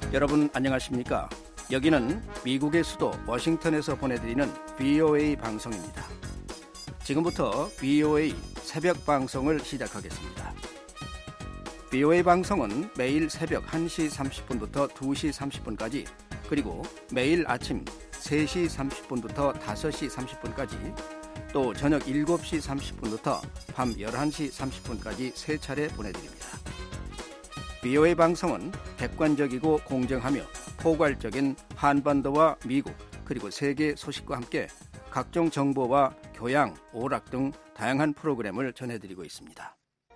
여러분 안녕하십니까? 여기는 미국의 수도 워싱턴에서 보내드리는 VOA 방송입니다. 지금부터 VOA 새벽 방송을 시작하겠습니다. VOA 방송은 매일 새벽 1시 30분부터 2시 30분까지 그리고 매일 아침 3시 30분부터 5시 30분까지 또 저녁 7시 30분부터 밤 11시 30분까지 세 차례 보내드립니다. VOA 방송은 객관적이고 공정하며 포괄적인 한반도와 미국 그리고 세계 소식과 함께 각종 정보와 교양, 오락 등 다양한 프로그램을 전해드리고 있습니다.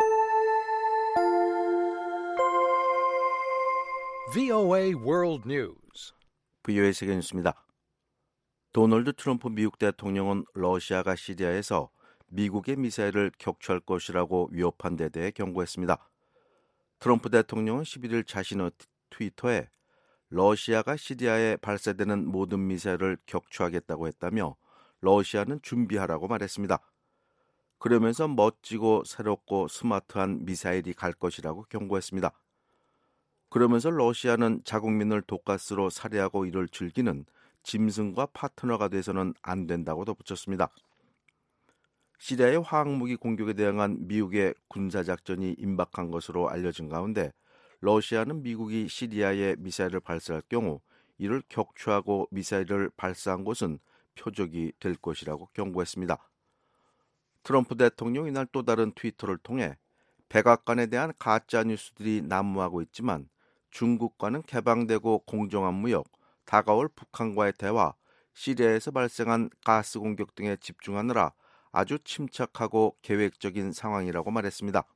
VOA World News. VOA 세계 뉴스입니다. 도널드 트럼프 미국 대통령은 러시아가 시리아에서 미국의 미사일을 격추할 것이라고 위협한 데 대해 경고했습니다. 트럼프 대통령은 11일 자신의 트위터에 러시아가 시리아에 발사되는 모든 미사일을 격추하겠다고 했다며 러시아는 준비하라고 말했습니다. 그러면서 멋지고 새롭고 스마트한 미사일이 갈 것이라고 경고했습니다. 그러면서 러시아는 자국민을 독가스로 살해하고 이를 즐기는 짐승과 파트너가 돼서는 안 된다고 덧붙였습니다. 시리아의 화학무기 공격에 대응한 미국의 군사작전이 임박한 것으로 알려진 가운데 러시아는 미국이 시리아에 미사일을 발사할 경우 이를 격추하고 미사일을 발사한 곳은 표적이 될 것이라고 경고했습니다. 트럼프 대통령이 이날 또 다른 트위터를 통해 백악관에 대한 가짜뉴스들이 난무하고 있지만 중국과는 개방되고 공정한 무역, 다가올 북한과의 대화, 시리아에서 발생한 가스 공격 등에 집중하느라 아주 침착하고 계획적인 상황이라고 말했습니다.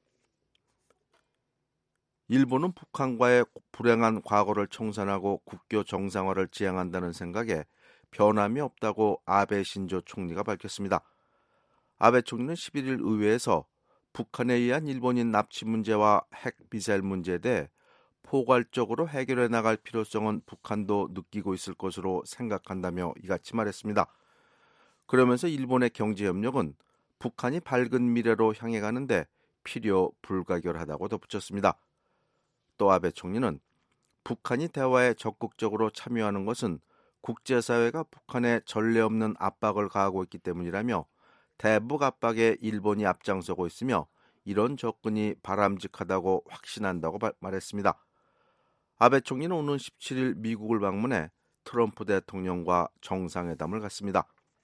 일본은 북한과의 불행한 과거를 청산하고 국교 정상화를 지향한다는 생각에 변함이 없다고 아베 신조 총리가 밝혔습니다. 아베 총리는 11일 의회에서 북한에 의한 일본인 납치 문제와 핵 미사일 문제에 대해 포괄적으로 해결해 나갈 필요성은 북한도 느끼고 있을 것으로 생각한다며 이같이 말했습니다. 그러면서 일본의 경제협력은 북한이 밝은 미래로 향해 가는데 필요 불가결하다고 덧붙였습니다. 또 아베 총리는 북한이 대화에 적극적으로 참여하는 것은 국제사회가 북한에 전례 없는 압박을 가하고 있기 때문이라며 대북 압박에 일본이 앞장서고 있으며 이런 접근이 바람직하다고 확신한다고 말했습니다. 아베 총리는 오는 17일 미국을 방문해 트럼프 대통령과 정상회담을 갖습니다.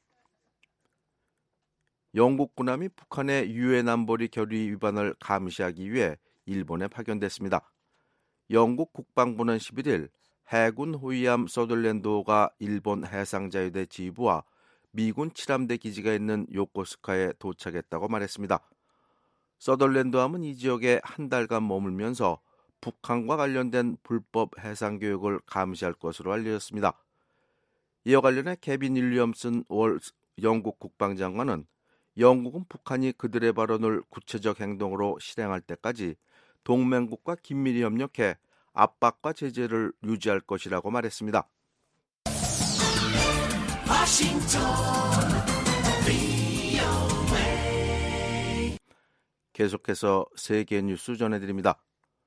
영국 군함이 북한의 유엔 안보리 결의 위반을 감시하기 위해 일본에 파견됐습니다. 영국 국방부는 11일 해군 호위함 서덜랜드호가 일본 해상자유대 지휘부와 미군 칠함대 기지가 있는 요코스카에 도착했다고 말했습니다. 서덜랜드함은 이 지역에 한 달간 머물면서 북한과 관련된 불법 해상 교육을 감시할 것으로 알려졌습니다. 이와 관련해 케빈 윌리엄슨 영국 국방장관은 영국은 북한이 그들의 발언을 구체적 행동으로 실행할 때까지 동맹국과 긴밀히 협력해 압박과 제재를 유지할 것이라고 말했습니다. 계속해서 세계 뉴스 전해드립니다.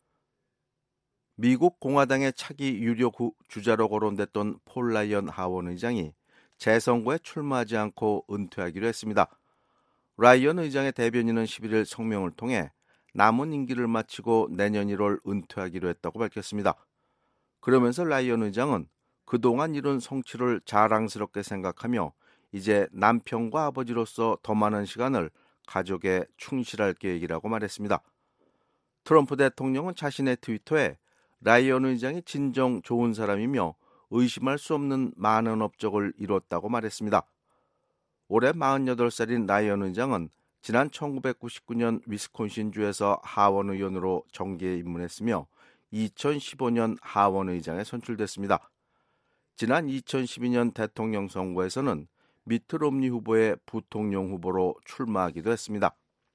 미국 공화당의 차기 유력 주자로 거론됐던 폴 라이언 하원 의장이 재선거에 출마하지 않고 은퇴하기로 했습니다. 라이언 의장의 대변인은 11일 성명을 통해 남은 임기를 마치고 내년 1월 은퇴하기로 했다고 밝혔습니다. 그러면서 라이언 의장은 그동안 이룬 성취를 자랑스럽게 생각하며 이제 남편과 아버지로서 더 많은 시간을 가족에 충실할 계획이라고 말했습니다. 트럼프 대통령은 자신의 트위터에 라이언 의장이 진정 좋은 사람이며 의심할 수 없는 많은 업적을 이뤘다고 말했습니다. 올해 48살인 라이언 의장은 지난 1999년 위스콘신주에서 하원 의원으로 정계에 입문했으며 2015년 하원 의장에 선출됐습니다. 지난 2012년 대통령 선거에서는 미트 롬니 후보의 부통령 후보로 출마하기도 했습니다.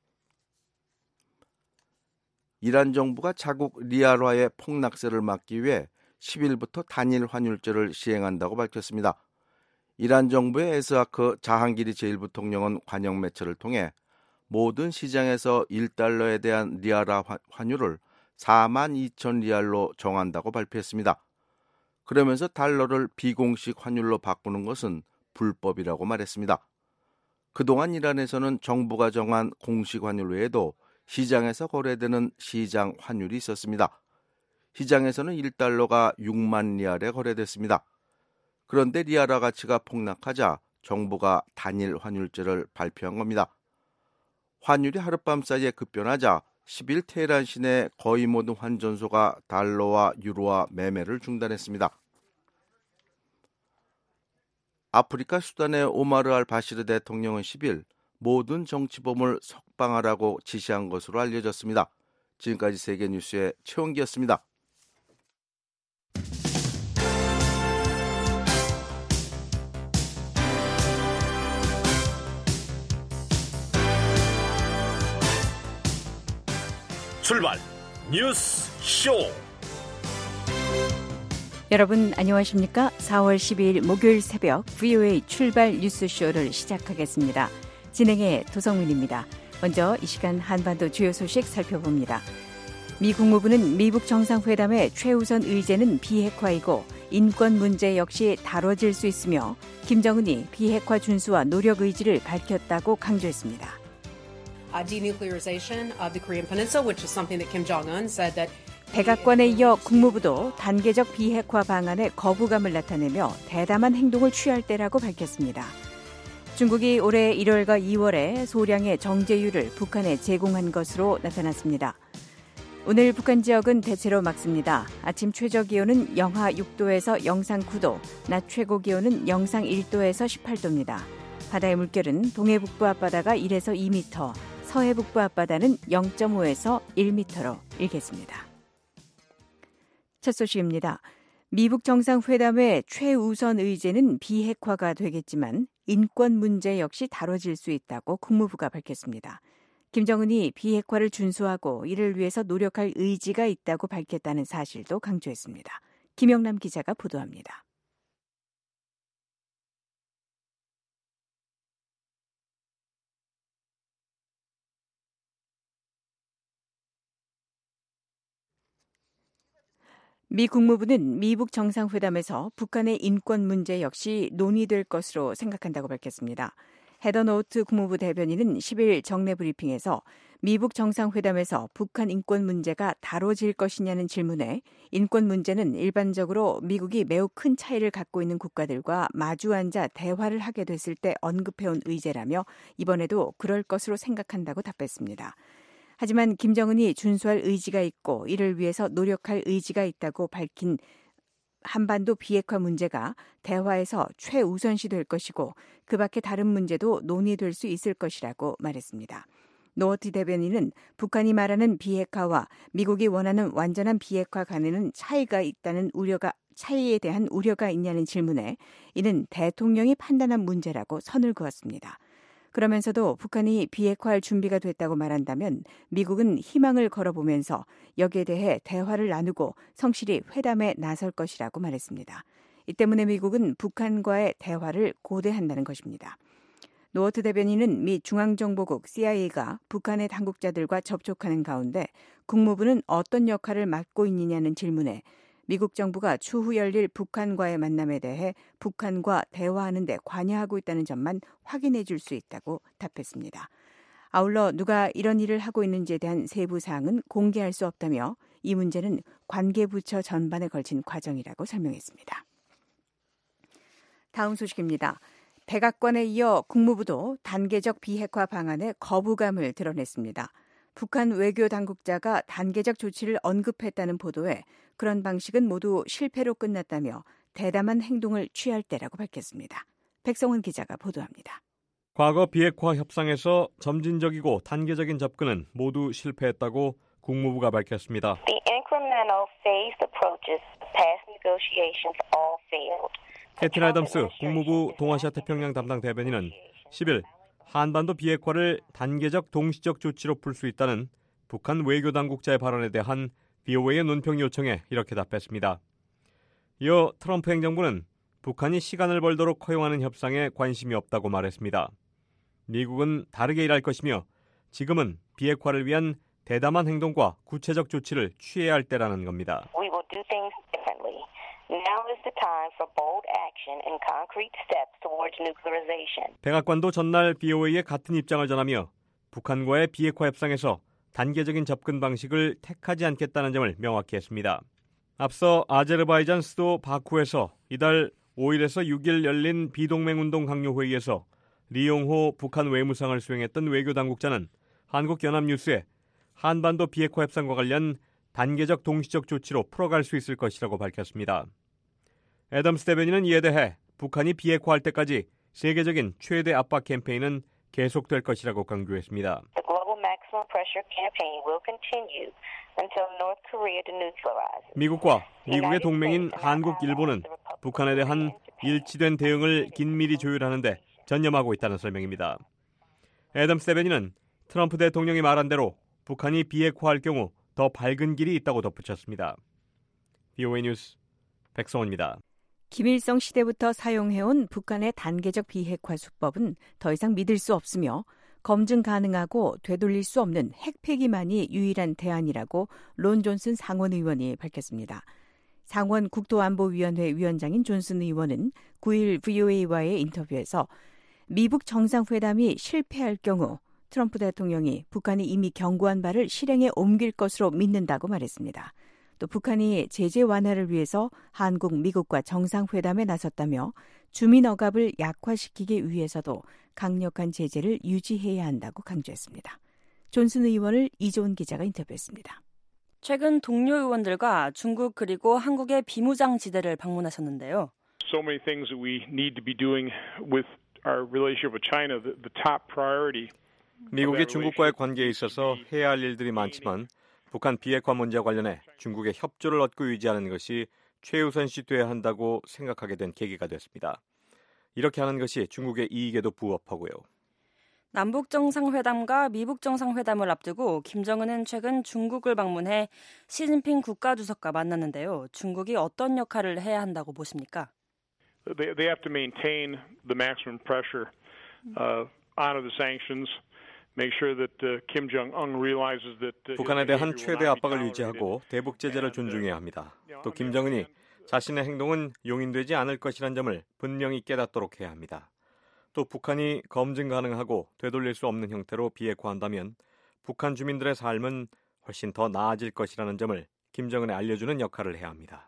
이란 정부가 자국 리알화의 폭락세를 막기 위해 10일부터 단일 환율제를 시행한다고 밝혔습니다. 이란 정부의 에스하크 자한기리 제1부통령은 관영 매체를 통해 모든 시장에서 1달러에 대한 리알화 환율을 42,000리알로 정한다고 발표했습니다. 그러면서 달러를 비공식 환율로 바꾸는 것은 불법이라고 말했습니다. 그동안 이란에서는 정부가 정한 공식 환율 외에도 시장에서 거래되는 시장 환율이 있었습니다. 시장에서는 1달러가 6만 리알에 거래됐습니다. 그런데 리알화 가치가 폭락하자 정부가 단일 환율제를 발표한 겁니다. 환율이 하룻밤 사이에 급변하자 10일 테헤란 시내 거의 모든 환전소가 달러와 유로화 매매를 중단했습니다. 아프리카 수단의 오마르 알 바시르 대통령은 10일 모든 정치범을 석방하라고 지시한 것으로 알려졌습니다. 지금까지 세계뉴스의 최원기였습니다. 출발 뉴스 쇼. 여러분 안녕하십니까? 4월 12일 목요일 새벽 VOA 출발 뉴스쇼를 시작하겠습니다. 진행의 도성민입니다. 먼저 이 시간 한반도 주요 소식 살펴봅니다. 미 국무부는 미북 정상회담의 최우선 의제는 비핵화이고 인권 문제 역시 다뤄질 수 있으며 김정은이 비핵화 준수와 노력 의지를 밝혔다고 강조했습니다. Denuclearization of the Korean Peninsula, which is something that Kim Jong-un said that 백악관에 이어 국무부도 단계적 비핵화 방안에 거부감을 나타내며 대담한 행동을 취할 때라고 밝혔습니다. 중국이 올해 1월과 2월에 소량의 정제유를 북한에 제공한 것으로 나타났습니다. 오늘 북한 지역은 대체로 맑습니다. 아침 최저 기온은 영하 6도에서 영상 9도, 낮 최고 기온은 영상 1도에서 18도입니다. 바다의 물결은 동해북부 앞바다가 1에서 2m, 서해북부 앞바다는 0.5에서 1m로 일겠습니다. 첫 소식입니다. 미북 정상회담의 최우선 의제는 비핵화가 되겠지만 인권 문제 역시 다뤄질 수 있다고 국무부가 밝혔습니다. 김정은이 비핵화를 준수하고 이를 위해서 노력할 의지가 있다고 밝혔다는 사실도 강조했습니다. 김영남 기자가 보도합니다. 미 국무부는 미북 정상회담에서 북한의 인권 문제 역시 논의될 것으로 생각한다고 밝혔습니다. 헤더 노트 국무부 대변인은 10일 정례 브리핑에서 미북 정상회담에서 북한 인권 문제가 다뤄질 것이냐는 질문에 인권 문제는 일반적으로 미국이 매우 큰 차이를 갖고 있는 국가들과 마주 앉아 대화를 하게 됐을 때 언급해온 의제라며 이번에도 그럴 것으로 생각한다고 답했습니다. 하지만 김정은이 준수할 의지가 있고 이를 위해서 노력할 의지가 있다고 밝힌 한반도 비핵화 문제가 대화에서 최우선시 될 것이고 그 밖에 다른 문제도 논의될 수 있을 것이라고 말했습니다. 노어트 대변인은 북한이 말하는 비핵화와 미국이 원하는 완전한 비핵화 간에는 차이에 대한 우려가 있냐는 질문에 이는 대통령이 판단한 문제라고 선을 그었습니다. 그러면서도 북한이 비핵화할 준비가 됐다고 말한다면 미국은 희망을 걸어보면서 여기에 대해 대화를 나누고 성실히 회담에 나설 것이라고 말했습니다. 이 때문에 미국은 북한과의 대화를 고대한다는 것입니다. 노어트 대변인은 미 중앙정보국 CIA가 북한의 당국자들과 접촉하는 가운데 국무부는 어떤 역할을 맡고 있느냐는 질문에 미국 정부가 추후 열릴 북한과의 만남에 대해 북한과 대화하는 데 관여하고 있다는 점만 확인해 줄 수 있다고 답했습니다. 아울러 누가 이런 일을 하고 있는지에 대한 세부 사항은 공개할 수 없다며 이 문제는 관계부처 전반에 걸친 과정이라고 설명했습니다. 다음 소식입니다. 백악관에 이어 국무부도 단계적 비핵화 방안에 거부감을 드러냈습니다. 북한 외교 당국자가 단계적 조치를 언급했다는 보도에 그런 방식은 모두 실패로 끝났다며 대담한 행동을 취할 때라고 밝혔습니다. 백성훈 기자가 보도합니다. 과거 비핵화 협상에서 점진적이고 단계적인 접근은 모두 실패했다고 국무부가 밝혔습니다. The incremental phased approaches past negotiations all failed. 캐틴 애덤스 국무부 동아시아 태평양 담당 대변인은 10일 한반도 비핵화를 단계적 동시적 조치로 풀 수 있다는 북한 외교 당국자의 발언에 대한 VOA의 논평 요청에 이렇게 답했습니다. 이어 트럼프 행정부는 북한이 시간을 벌도록 허용하는 협상에 관심이 없다고 말했습니다. 미국은 다르게 일할 것이며 지금은 비핵화를 위한 대담한 행동과 구체적 조치를 취해야 할 때라는 겁니다. We will do things differently. Now is the time for bold action and concrete steps towards nuclearization. 백악관도 전날 BOA에 같은 입장을 전하며 북한과의 비핵화 협상에서 단계적인 접근 방식을 택하지 않겠다는 점을 명확히 했습니다. 앞서 아제르바이잔 수도 바쿠에서 이달 5일에서 6일 열린 비동맹운동 강요 회의에서 리용호 북한 외무상을 수행했던 외교당국자는 한국연합뉴스에 한반도 비핵화 협상과 관련 단계적 동시적 조치로 풀어갈 수 있을 것이라고 밝혔습니다. 애덤스 대변인은 이에 대해 북한이 비핵화할 때까지 세계적인 최대 압박 캠페인은 계속될 것이라고 강조했습니다. The global maximum pressure campaign will continue until North Korea denuclearizes. 미국과 미국의 동맹인 한국, 일본은 북한에 대한 일치된 대응을 긴밀히 조율하는 데 전념하고 있다는 설명입니다. 애덤스 대변인은 트럼프 대통령이 말한 대로 북한이 비핵화할 경우 더 밝은 길이 있다고 덧붙였습니다. VOA 뉴스 백성원입니다. 김일성 시대부터 사용해온 북한의 단계적 비핵화 수법은 더 이상 믿을 수 없으며 검증 가능하고 되돌릴 수 없는 핵폐기만이 유일한 대안이라고 론 존슨 상원 의원이 밝혔습니다. 상원 국토안보위원회 위원장인 존슨 의원은 9일 VOA와의 인터뷰에서 미북 정상회담이 실패할 경우 트럼프 대통령이 북한이 이미 경고한 바를 실행에 옮길 것으로 믿는다고 말했습니다. 또 북한이 제재 완화를 위해서 한국, 미국과 정상회담에 나섰다며 주민 억압을 약화시키기 위해서도 강력한 제재를 유지해야 한다고 강조했습니다. 존슨 의원을 이조은 기자가 인터뷰했습니다. 최근 동료 의원들과 중국 그리고 한국의 비무장지대를 방문하셨는데요. So many things that we need to be doing with our relationship with China. The top priority. 미국이 중국과의 관계에 있어서 해야 할 일들이 많지만 북한 비핵화 문제와 관련해 중국의 협조를 얻고 유지하는 것이 최우선시 돼야 한다고 생각하게 된 계기가 됐습니다. 이렇게 하는 것이 중국의 이익에도 부합하고요. 남북 정상회담과 미북 정상회담을 앞두고 김정은은 최근 중국을 방문해 시진핑 국가주석과 만났는데요. 중국이 어떤 역할을 해야 한다고 보십니까? They have to maintain the maximum pressure, honor the sanctions. 북한에 대한 최대 압박을 유지하고 대북 제재를 존중해야 합니다. 또 김정은이 자신의 행동은 용인되지 않을 것이라는 점을 분명히 깨닫도록 해야 합니다. 또 북한이 검증 가능하고 되돌릴 수 없는 형태로 비핵화한다면 북한 주민들의 삶은 훨씬 더 나아질 것이라는 점을 김정은에 알려주는 역할을 해야 합니다.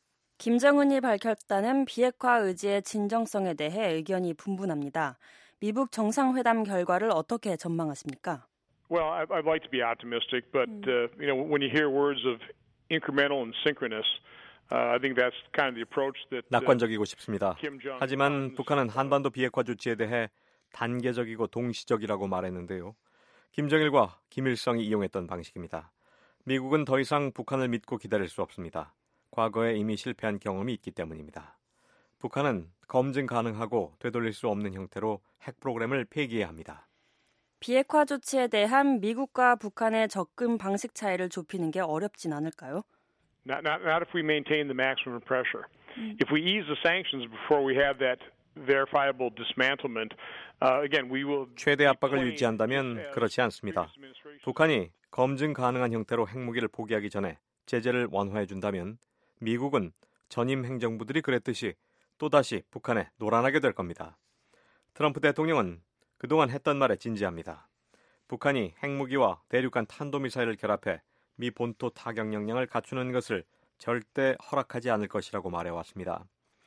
김정은이 밝혔다는 비핵화 의지의 진정성에 대해 의견이 분분합니다. 미북 정상회담 결과를 어떻게 전망하십니까? Well, I'd like to be optimistic, but when you hear words of incremental and synchronous, I think that's kind of the approach that. 낙관적이고 싶습니다. 하지만 북한은 한반도 비핵화 조치에 대해 단계적이고 동시적이라고 말했는데요. 김정일과 김일성이 이용했던 방식입니다. 미국은 더 이상 북한을 믿고 기다릴 수 없습니다. 과거에 이미 실패한 경험이 있기 때문입니다. 북한은 검증 가능하고 되돌릴 수 없는 형태로 핵 프로그램을 폐기해야 합니다. 비핵화 조치에 대한 미국과 북한의 접근 방식 차이를 좁히는 게 어렵진 않을까요? Not if we maintain the maximum pressure. If we ease the sanctions before we have that verifiable dismantlement, again we will. 최대 압박을 유지한다면 그렇지 않습니다. 북한이 검증 가능한 형태로 핵무기를 포기하기 전에 제재를 완화해 준다면 미국은 전임 행정부들이 그랬듯이 또다시 북한에 노란하게 될 겁니다. 트럼프 대통령은 그동안 했던 말에 진지합니다. 북한이 핵무기와 대륙간 탄도미사일을 결합해 미 본토 타격 역량을 갖추는 것을 절대 허락하지 않을 것이라고 말해왔습니다.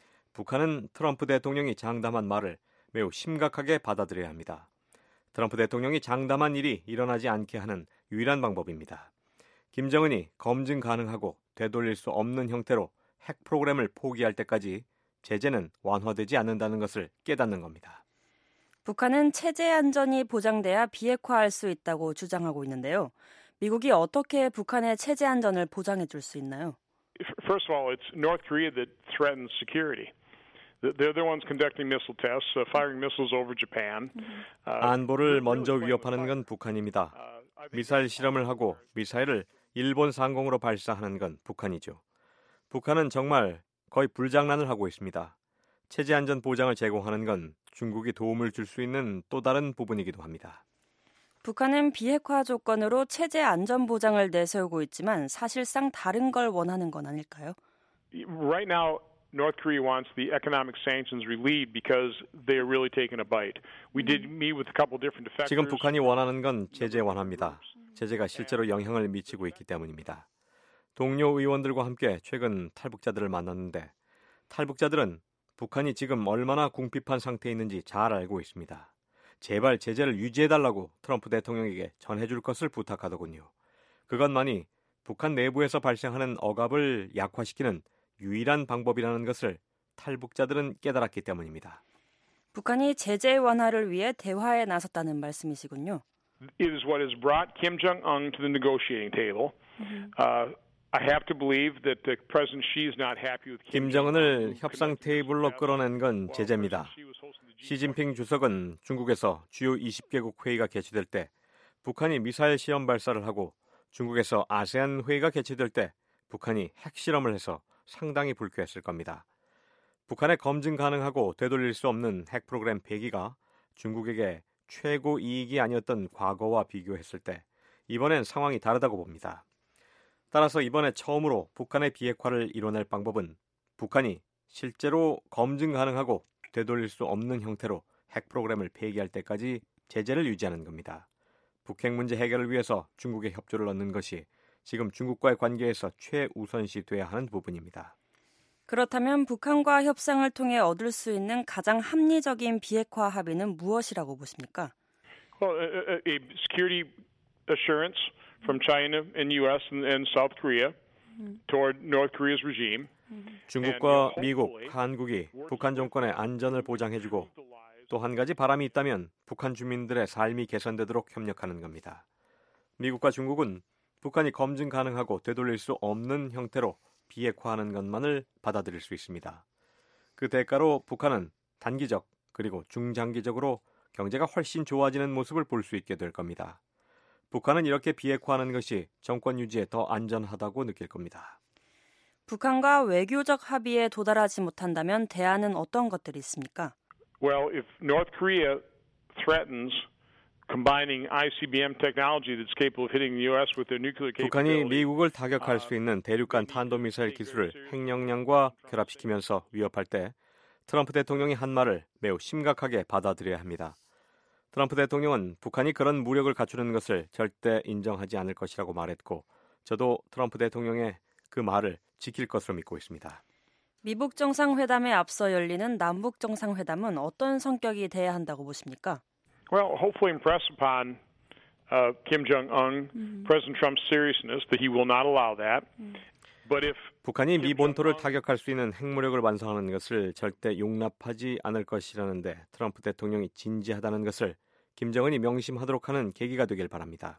북한은 트럼프 대통령이 장담한 말을 매우 심각하게 받아들여야 합니다. 트럼프 대통령이 장담한 일이 일어나지 않게 하는 유일한 방법입니다. 김정은이 검증 가능하고 되돌릴 수 없는 형태로 핵 프로그램을 포기할 때까지 제재는 완화되지 않는다는 것을 깨닫는 겁니다. 북한은 체제 안전이 보장돼야 비핵화할 수 있다고 주장하고 있는데요. 미국이 어떻게 북한의 체제 안전을 보장해 줄 수 있나요? First of all, it's North Korea that threatens security. They're the ones conducting missile tests, firing missiles over Japan. 안보를 먼저 위협하는 건 북한입니다. 미사일 실험을 하고 미사일을 일본 상공으로 발사하는 건 북한이죠. 북한은 정말 거의 불장난을 하고 있습니다. 체제 안전 보장을 제공하는 건 중국이 도움을 줄 수 있는 또 다른 부분이기도 합니다. 북한은 비핵화 조건으로 체제 안전 보장을 내세우고 있지만 사실상 다른 걸 원하는 건 아닐까요? Right now, North Korea wants the economic sanctions relieved because they are really taking a bite. We did meet with a couple different defectors. 지금 북한이 원하는 건 제재 완화입니다. 제재가 실제로 영향을 미치고 있기 때문입니다. 동료 의원들과 함께 최근 탈북자들을 만났는데 탈북자들은 북한이 지금 얼마나 궁핍한 상태에 있는지 잘 알고 있습니다. 제발 제재를 유지해달라고 트럼프 대통령에게 전해줄 것을 부탁하더군요. 그것만이 북한 내부에서 발생하는 억압을 약화시키는 유일한 방법이라는 것을 탈북자들은 깨달았기 때문입니다. 북한이 제재 완화를 위해 대화에 나섰다는 말씀이시군요. It is what has brought Kim Jong-un to the negotiating table. I have to believe that the President Xi is not happy with Kim 김정은을 협상 테이블로 끌어낸 건 제재입니다. 시진핑 주석은 중국에서 주요 20개국 회의가 개최될 때 북한이 미사일 시험 발사를 하고 중국에서 아세안 회의가 개최될 때 북한이 핵실험을 해서 상당히 불쾌했을 겁니다. 북한의 검증 가능하고 되돌릴 수 없는 핵 프로그램 폐기가 중국에게 최고 이익이 아니었던 과거와 비교했을 때 이번엔 상황이 다르다고 봅니다. 따라서 이번에 처음으로 북한의 비핵화를 이뤄낼 방법은 북한이 실제로 검증 가능하고 되돌릴 수 없는 형태로 핵 프로그램을 폐기할 때까지 제재를 유지하는 겁니다. 북핵 문제 해결을 위해서 중국의 협조를 얻는 것이 지금 중국과의 관계에서 최우선시 돼야 하는 부분입니다. 그렇다면 북한과 협상을 통해 얻을 수 있는 가장 합리적인 비핵화 합의는 무엇이라고 보십니까? Well, a security assurance from China and U.S. and South Korea toward North Korea's regime. 중국과 미국, 한국이 북한 정권의 안전을 보장해주고 또 한 가지 바람이 있다면 북한 주민들의 삶이 개선되도록 협력하는 겁니다. 미국과 중국은 북한이 검증 가능하고 되돌릴 수 없는 형태로 비핵화하는 것만을 받아들일 수 있습니다. 그 대가로 북한은 단기적 그리고 중장기적으로 경제가 훨씬 좋아지는 모습을 볼 수 있게 될 겁니다. 북한은 이렇게 비핵화하는 것이 정권 유지에 더 안전하다고 느낄 겁니다. 북한과 외교적 합의에 도달하지 못한다면 대안은 어떤 것들이 있습니까? Well, if North Korea threatens combining ICBM technology that's capable of hitting the U.S. with their nuclear capability. 북한이 미국을 타격할 수 있는 대륙간 탄도미사일 기술을 핵력량과 결합시키면서 위협할 때 트럼프 대통령이 한 말을 매우 심각하게 받아들여야 합니다. 트럼프 대통령은 북한이 그런 무력을 갖추는 것을 절대 인정하지 않을 것이라고 말했고 저도 트럼프 대통령의 그 말을 지킬 것으로 믿고 있습니다. 미북 정상회담에 앞서 열리는 남북 정상회담은 어떤 성격이 돼야 한다고 보십니까? Well, hopefully impress upon Kim Jong-un, President Trump's seriousness that he will not allow that. But if 북한이 미 본토를 타격할 수 있는 핵무력을 완성하는 것을 절대 용납하지 않을 것이라는데 트럼프 대통령이 진지하다는 것을 김정은이 명심하도록 하는 계기가 되길 바랍니다.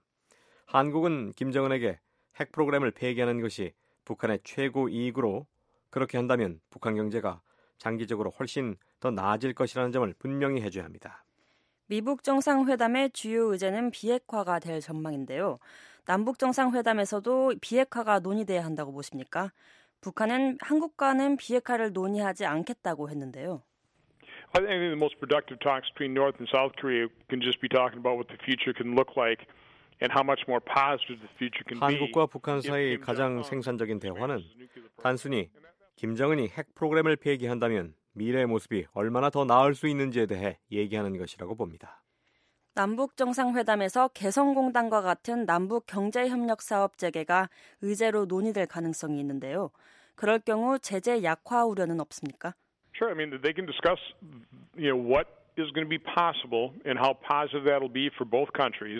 한국은 김정은에게 핵 프로그램을 폐기하는 것이 북한의 최고 이익으로 그렇게 한다면 북한 경제가 장기적으로 훨씬 더 나아질 것이라는 점을 분명히 해줘야 합니다. 미북 정상회담의 주요 의제는 비핵화가 될 전망인데요. 남북 정상회담에서도 비핵화가 논의돼야 한다고 보십니까? 북한은 한국과는 비핵화를 논의하지 않겠다고 했는데요. I think the most productive talks between North and South Korea can just be talking about what the future can look like and how much more positive the future can be. 한국과 북한 사이 가장 생산적인 대화는 단순히 김정은이 핵 프로그램을 폐기한다면 미래의 모습이 얼마나 더 나을 수 있는지에 대해 얘기하는 것이라고 봅니다. 남북 정상회담에서 개성공단과 같은 남북 경제협력 사업 재개가 의제로 논의될 가능성이 있는데요. 그럴 경우 제재 약화 우려는 없습니까? Sure. I mean, they can discuss, what is going to be possible and how positive that'll be for both countries.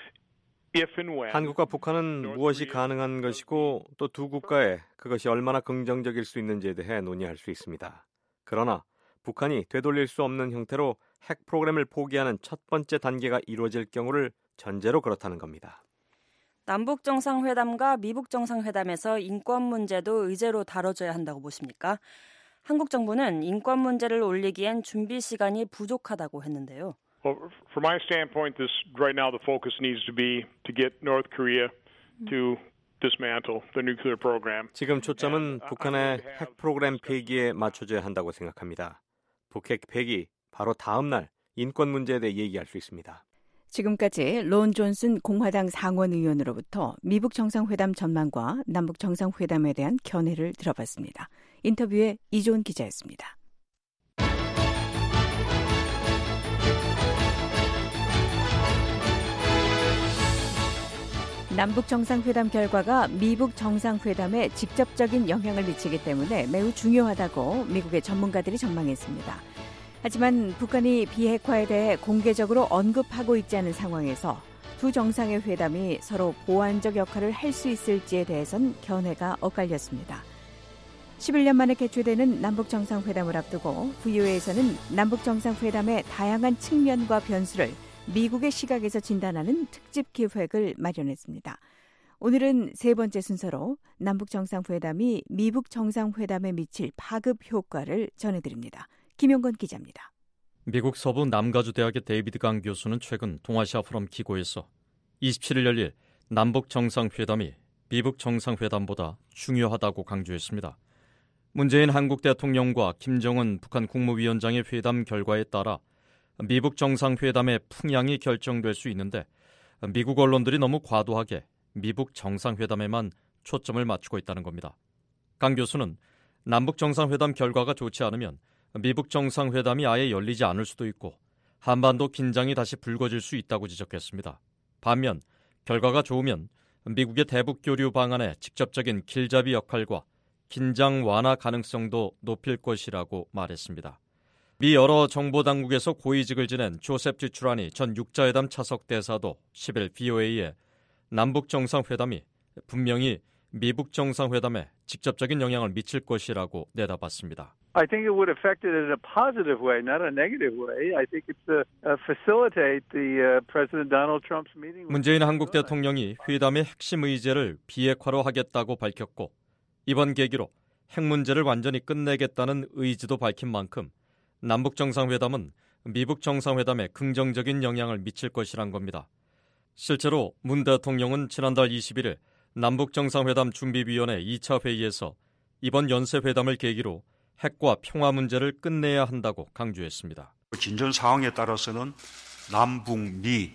한국과 북한은 무엇이 가능한 것이고 또 두 국가에 그것이 얼마나 긍정적일 수 있는지에 대해 논의할 수 있습니다. 그러나 북한이 되돌릴 수 없는 형태로 핵 프로그램을 포기하는 첫 번째 단계가 이루어질 경우를 전제로 그렇다는 겁니다. 남북 정상회담과 미북 정상회담에서 인권 문제도 의제로 다뤄져야 한다고 보십니까? 한국 정부는 인권 문제를 올리기엔 준비 시간이 부족하다고 했는데요. Well, from my standpoint, right now the focus needs to be to get North Korea to dismantle the nuclear program. 지금 초점은 북한의 핵 프로그램 폐기에 맞춰져야 한다고 생각합니다. 북핵 폐기 바로 다음 날 인권 문제에 대해 얘기할 수 있습니다. 지금까지 론 존슨 공화당 상원 의원으로부터 미북 정상회담 전망과 남북 정상회담에 대한 견해를 들어봤습니다. 인터뷰에 이조은 기자였습니다. 남북 정상회담 결과가 미북 정상회담에 직접적인 영향을 미치기 때문에 매우 중요하다고 미국의 전문가들이 전망했습니다. 하지만 북한이 비핵화에 대해 공개적으로 언급하고 있지 않은 상황에서 두 정상의 회담이 서로 보완적 역할을 할 수 있을지에 대해선 견해가 엇갈렸습니다. 11년 만에 개최되는 남북 정상회담을 앞두고 VOA에서는 남북 정상회담의 다양한 측면과 변수를 미국의 시각에서 진단하는 특집 기획을 마련했습니다. 오늘은 세 번째 순서로 남북 정상회담이 미북 정상회담에 미칠 파급 효과를 전해드립니다. 김용건 기자입니다. 미국 서부 남가주 대학의 데이비드 강 교수는 최근 동아시아 포럼 기고에서 27일 열릴 남북 정상회담이 미북 정상회담보다 중요하다고 강조했습니다. 문재인 한국 대통령과 김정은 북한 국무위원장의 회담 결과에 따라 미북 정상회담의 풍향이 결정될 수 있는데 미국 언론들이 너무 과도하게 미북 정상회담에만 초점을 맞추고 있다는 겁니다. 강 교수는 남북 정상회담 결과가 좋지 않으면 미북 정상회담이 아예 열리지 않을 수도 있고 한반도 긴장이 다시 불거질 수 있다고 지적했습니다. 반면 결과가 좋으면 미국의 대북 교류 방안의 직접적인 길잡이 역할과 긴장 완화 가능성도 높일 것이라고 말했습니다. 미 여러 정보당국에서 고위직을 지낸 조셉 지추라니 전 육자회담 차석 대사도 10일 VOA에 남북 정상회담이 분명히 미북 정상회담에 직접적인 영향을 미칠 것이라고 내다봤습니다. I think it would affect it in a positive way, not a negative way. I think it's facilitate the President Donald Trump's meeting. 문재인 한국 대통령이 회담의 핵심 의제를 비핵화로 하겠다고 밝혔고 이번 계기로 핵 문제를 완전히 끝내겠다는 의지도 밝힌 만큼 남북 정상회담은 미북 정상회담에 긍정적인 영향을 미칠 것이란 겁니다. 실제로 문 대통령은 지난달 21일 남북 정상회담 준비위원회 2차 회의에서 이번 연쇄회담을 계기로 핵과 평화 문제를 끝내야 한다고 강조했습니다. 진전 상황에 따라서는 남북미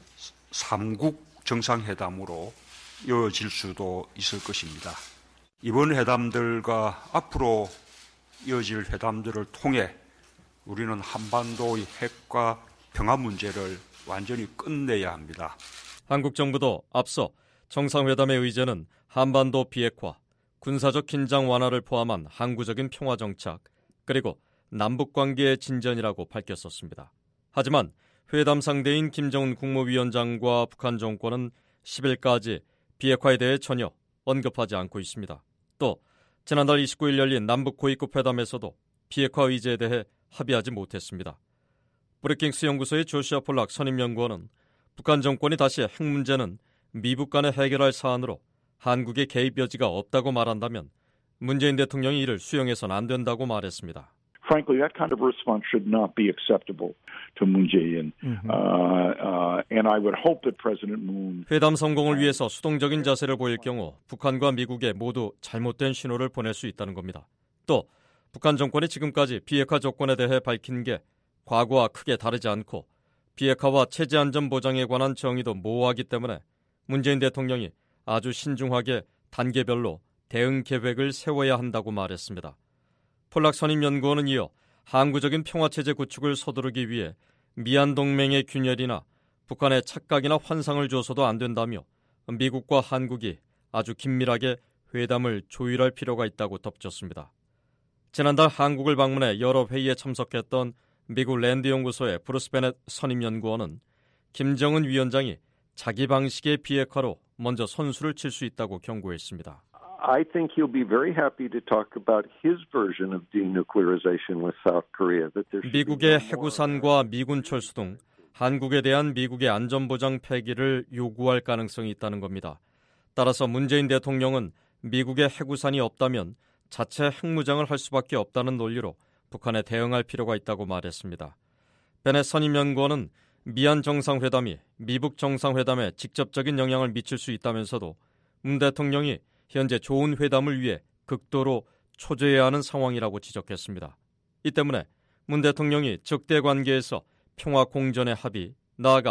3국 정상회담으로 이어질 수도 있을 것입니다. 이번 회담들과 앞으로 이어질 회담들을 통해 우리는 한반도의 핵과 평화 문제를 완전히 끝내야 합니다. 한국 정부도 앞서 정상회담의 의제는 한반도 비핵화, 군사적 긴장 완화를 포함한 항구적인 평화 정착, 그리고 남북관계의 진전이라고 밝혔었습니다. 하지만 회담 상대인 김정은 국무위원장과 북한 정권은 10일까지 비핵화에 대해 전혀 언급하지 않고 있습니다. 또 지난달 29일 열린 남북 고위급 회담에서도 비핵화 의제에 대해 합의하지 못했습니다. 브리킹스 연구소의 조시아 폴락 선임연구원은 북한 정권이 다시 핵 문제는 미북 간에 해결할 사안으로 한국의 개입 여지가 없다고 말한다면 문재인 대통령이 이를 수용해서는 안 된다고 말했습니다. Frankly, that kind of response should not be acceptable to Moon Jae-in. And I would hope that President Moon 회담 성공을 위해서 수동적인 자세를 보일 경우 북한과 미국에 모두 잘못된 신호를 보낼 수 있다는 겁니다. 또 북한 정권이 지금까지 비핵화 조건에 대해 밝힌 게 과거와 크게 다르지 않고 비핵화와 체제 안전 보장에 관한 정의도 모호하기 때문에 문재인 대통령이 아주 신중하게 단계별로 대응 계획을 세워야 한다고 말했습니다. 폴락 선임연구원은 이어 항구적인 평화체제 구축을 서두르기 위해 미한 동맹의 균열이나 북한의 착각이나 환상을 줘서도 안 된다며 미국과 한국이 아주 긴밀하게 회담을 조율할 필요가 있다고 덧붙였습니다. 지난달 한국을 방문해 여러 회의에 참석했던 미국 랜드 연구소의 브루스 베넷 선임연구원은 김정은 위원장이 자기 방식의 비핵화로 먼저 선수를 칠 수 있다고 경고했습니다. I think he'll be very happy to talk about his version of denuclearization with South Korea. 미국의 해구산과 미군 철수 등 한국에 대한 미국의 안전보장 폐기를 요구할 가능성이 있다는 겁니다. 따라서 문재인 대통령은 미국의 해구산이 없다면 자체 핵무장을 할 수밖에 없다는 논리로 북한에 대응할 필요가 있다고 말했습니다. 베넷 선임연구원은 미한 정상회담이 미북 정상회담에 직접적인 영향을 미칠 수 있다면서도 문 대통령이 현재 좋은 회담을 위해 극도로 초조해야 하는 상황이라고 지적했습니다. 이 때문에 문 대통령이 적대 관계에서 평화 공전의 합의, 나아가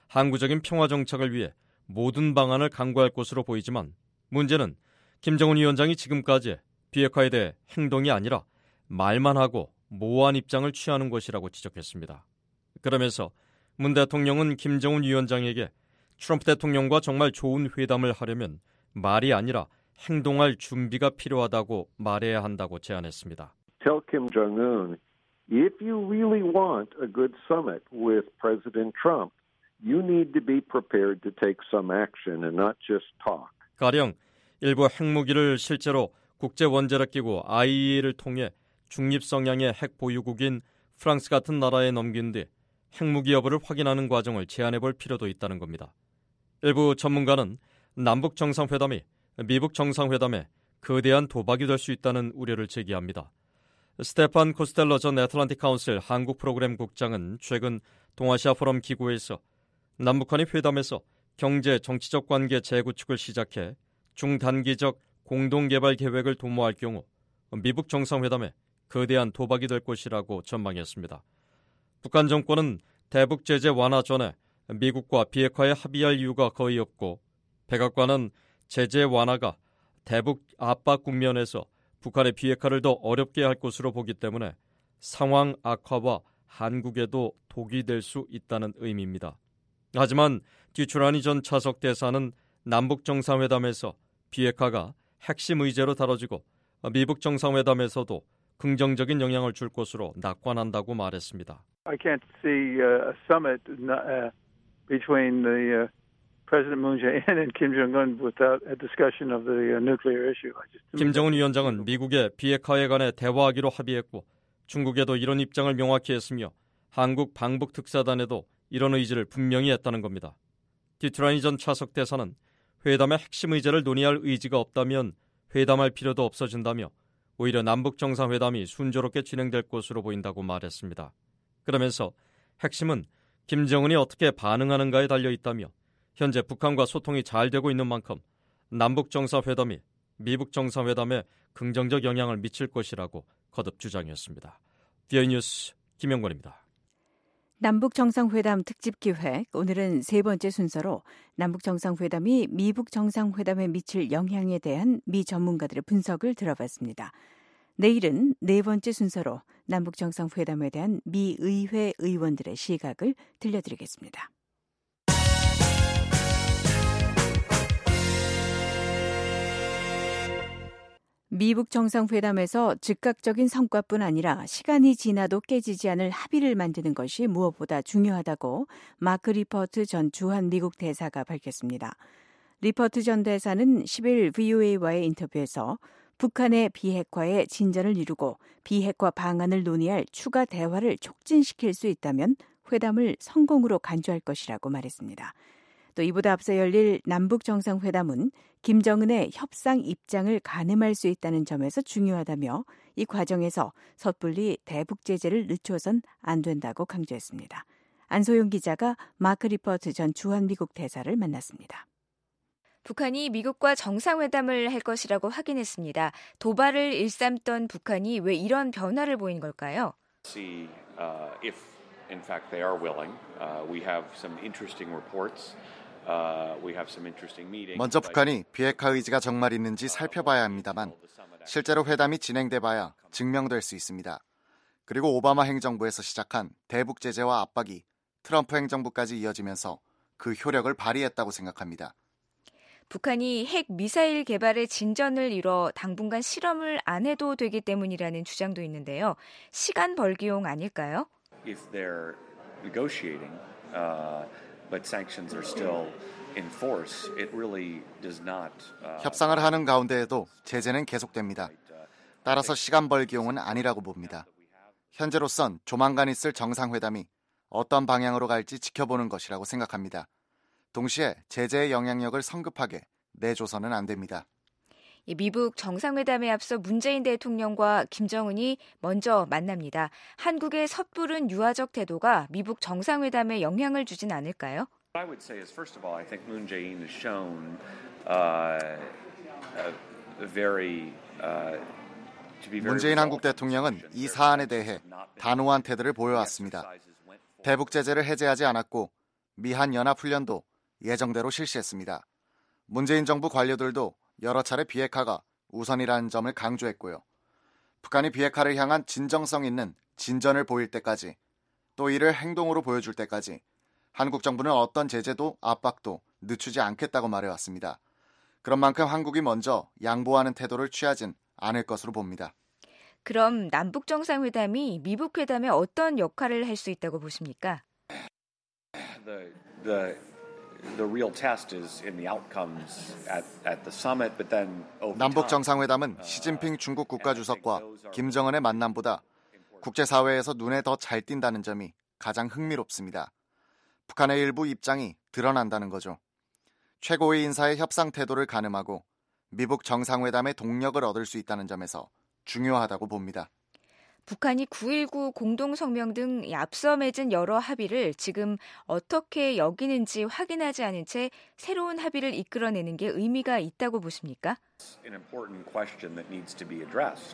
항구적인 평화 정착을 위해 모든 방안을 강구할 것으로 보이지만 문제는 김정은 위원장이 지금까지 비핵화에 대해 행동이 아니라 말만 하고 모호한 입장을 취하는 것이라고 지적했습니다. 그러면서 문 대통령은 김정은 위원장에게 트럼프 대통령과 정말 좋은 회담을 하려면 말이 아니라 행동할 준비가 필요하다고 말해야 한다고 제안했습니다. Tell Kim Jong-un, if you really want a good summit with President Trump, you need to be prepared to take some action and not just talk. 가령 일부 핵무기를 실제로 국제 원자력 기구 IAEA를 통해 중립 성향의 핵 보유국인 프랑스 같은 나라에 넘긴 뒤 핵무기 여부를 확인하는 과정을 제안해 볼 필요도 있다는 겁니다. 일부 전문가는 남북 정상회담이 미북 정상회담에 거대한 도박이 될 수 있다는 우려를 제기합니다. 스테판 코스텔러 전 애틀랜틱 카운슬 한국 프로그램 국장은 최근 동아시아 포럼 기구에서 남북한이 회담에서 경제, 정치적 관계 재구축을 시작해 중단기적 공동개발 계획을 도모할 경우 미북 정상회담에 거대한 도박이 될 것이라고 전망했습니다. 북한 정권은 대북 제재 완화 전에 미국과 비핵화에 합의할 이유가 거의 없고 백악관은 제재 완화가 대북 압박 국면에서 북한의 비핵화를 더 어렵게 할 것으로 보기 때문에 상황 악화와 한국에도 독이 될 수 있다는 의미입니다. 하지만 듀추라니 전 차석 대사는 남북 정상회담에서 비핵화가 핵심 의제로 다뤄지고 미북 정상회담에서도 긍정적인 영향을 줄 것으로 낙관한다고 말했습니다. I can't see a summit between the President Moon Jae-in and Kim Jong-un without a discussion of the nuclear issue. 김정은 위원장은 미국의 비핵화에 관해 대화하기로 합의했고 중국에도 이런 입장을 명확히 했으며 한국 방북 특사단에도 이런 의지를 분명히 했다는 겁니다. 듀트라니 전 차석 대사는 회담의 핵심 의제를 논의할 의지가 없다면 회담할 필요도 없어진다며 오히려 남북 정상회담이 순조롭게 진행될 것으로 보인다고 말했습니다. 그러면서 핵심은 김정은이 어떻게 반응하는가에 달려있다며 현재 북한과 소통이 잘 되고 있는 만큼 남북 정상회담이 미북 정상회담에 긍정적 영향을 미칠 것이라고 거듭 주장했습니다. 디어이 뉴스 김영권입니다. 남북 정상회담 특집 기획, 오늘은 세 번째 순서로 남북 정상회담이 미북 정상회담에 미칠 영향에 대한 미 전문가들의 분석을 들어봤습니다. 내일은 네 번째 순서로 남북 정상회담에 대한 미 의회 의원들의 시각을 들려드리겠습니다. 미북 정상회담에서 즉각적인 성과뿐 아니라 시간이 지나도 깨지지 않을 합의를 만드는 것이 무엇보다 중요하다고 마크 리퍼트 전 주한 미국 대사가 밝혔습니다. 리퍼트 전 대사는 10일 VOA와의 인터뷰에서 북한의 비핵화에 진전을 이루고 비핵화 방안을 논의할 추가 대화를 촉진시킬 수 있다면 회담을 성공으로 간주할 것이라고 말했습니다. 또 이보다 앞서 열릴 남북 정상회담은 김정은의 협상 입장을 가늠할 수 있다는 점에서 중요하다며 이 과정에서 섣불리 대북 제재를 늦춰선 안 된다고 강조했습니다. 안소영 기자가 마크 리퍼트 전 주한미국 대사를 만났습니다. 북한이 미국과 정상회담을 할 것이라고 확인했습니다. 도발을 일삼던 북한이 왜 이런 변화를 보인 걸까요? If in fact they are willing, we have some interesting reports. 먼저 북한이 비핵화 의지가 정말 있는지 살펴봐야 합니다만 실제로 회담이 진행돼봐야 증명될 수 있습니다. 그리고 오바마 행정부에서 시작한 대북 제재와 압박이 트럼프 행정부까지 이어지면서 그 효력을 발휘했다고 생각합니다. 북한이 핵 미사일 개발에 진전을 이뤄 당분간 실험을 안 해도 되기 때문이라는 주장도 있는데요. 시간 벌기용 아닐까요? If they're negotiating, but sanctions are still in force, it really does not. 협상을 하는 가운데에도 제재는 계속됩니다. 따라서 시간 벌기용은 아니라고 봅니다. 현재로선 조만간 있을 정상회담이 어떤 방향으로 갈지 지켜보는 것이라고 생각합니다. 동시에 제재의 영향력을 성급하게 내줘서는 안 됩니다. 미북 정상회담에 앞서 문재인 대통령과 김정은이 먼저 만납니다. 한국의 섣부른 유화적 태도가 미북 정상회담에 영향을 주진 않을까요? What I would say is, first of all, I think Moon Jae-in has shown 문재인 한국 대통령은 이 사안에 대해 단호한 태도를 보여왔습니다. 대북 제재를 해제하지 않았고 미한 연합훈련도 예정대로 실시했습니다. 문재인 정부 관료들도 여러 차례 비핵화가 우선이라는 점을 강조했고요. 북한이 비핵화를 향한 진정성 있는 진전을 보일 때까지 또 이를 행동으로 보여줄 때까지 한국 정부는 어떤 제재도 압박도 늦추지 않겠다고 말해왔습니다. 그런 만큼 한국이 먼저 양보하는 태도를 취하진 않을 것으로 봅니다. 그럼 남북 정상회담이 미북 회담에 어떤 역할을 할 수 있다고 보십니까? 남북 정상회담은 시진핑 중국 국가주석과 김정은의 만남보다 국제사회에서 눈에 더 잘 띈다는 점이 가장 흥미롭습니다. 북한의 일부 입장이 드러난다는 거죠. 최고위 인사의 협상 태도를 가늠하고 미북 정상회담의 동력을 얻을 수 있다는 점에서 중요하다고 봅니다. 북한이 9.19 공동성명 등 앞서 맺은 여러 합의를 지금 어떻게 여기는지 확인하지 않은 채 새로운 합의를 이끌어내는 게 의미가 있다고 보십니까? An important question that needs to be addressed.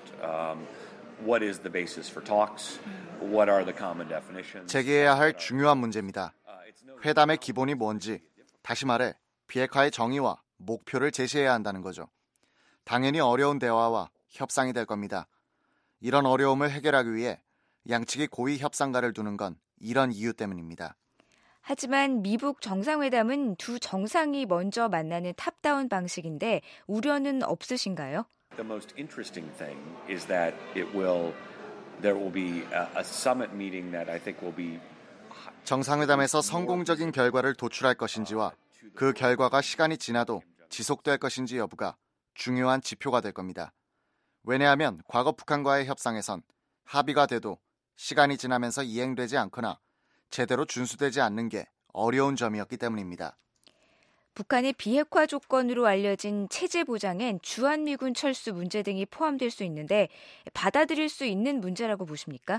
What is the basis for talks? What are the common definitions? 제기해야 할 중요한 문제입니다. 회담의 기본이 뭔지, 다시 말해 비핵화의 정의와 목표를 제시해야 한다는 거죠. 당연히 어려운 대화와 협상이 될 겁니다. 이런 어려움을 해결하기 위해 양측이 고위 협상가를 두는 건 이런 이유 때문입니다. 하지만 미북 정상회담은 두 정상이 먼저 만나는 탑다운 방식인데 우려는 없으신가요? The most interesting thing is that there will be a summit meeting that I think will be 정상회담에서 성공적인 결과를 도출할 것인지와 그 결과가 시간이 지나도 지속될 것인지 여부가 중요한 지표가 될 겁니다. 왜냐하면 과거 북한과의 협상에선 합의가 돼도 시간이 지나면서 이행되지 않거나 제대로 준수되지 않는 게 어려운 점이었기 때문입니다. 북한의 비핵화 조건으로 알려진 체제 보장엔 주한미군 철수 문제 등이 포함될 수 있는데 받아들일 수 있는 문제라고 보십니까?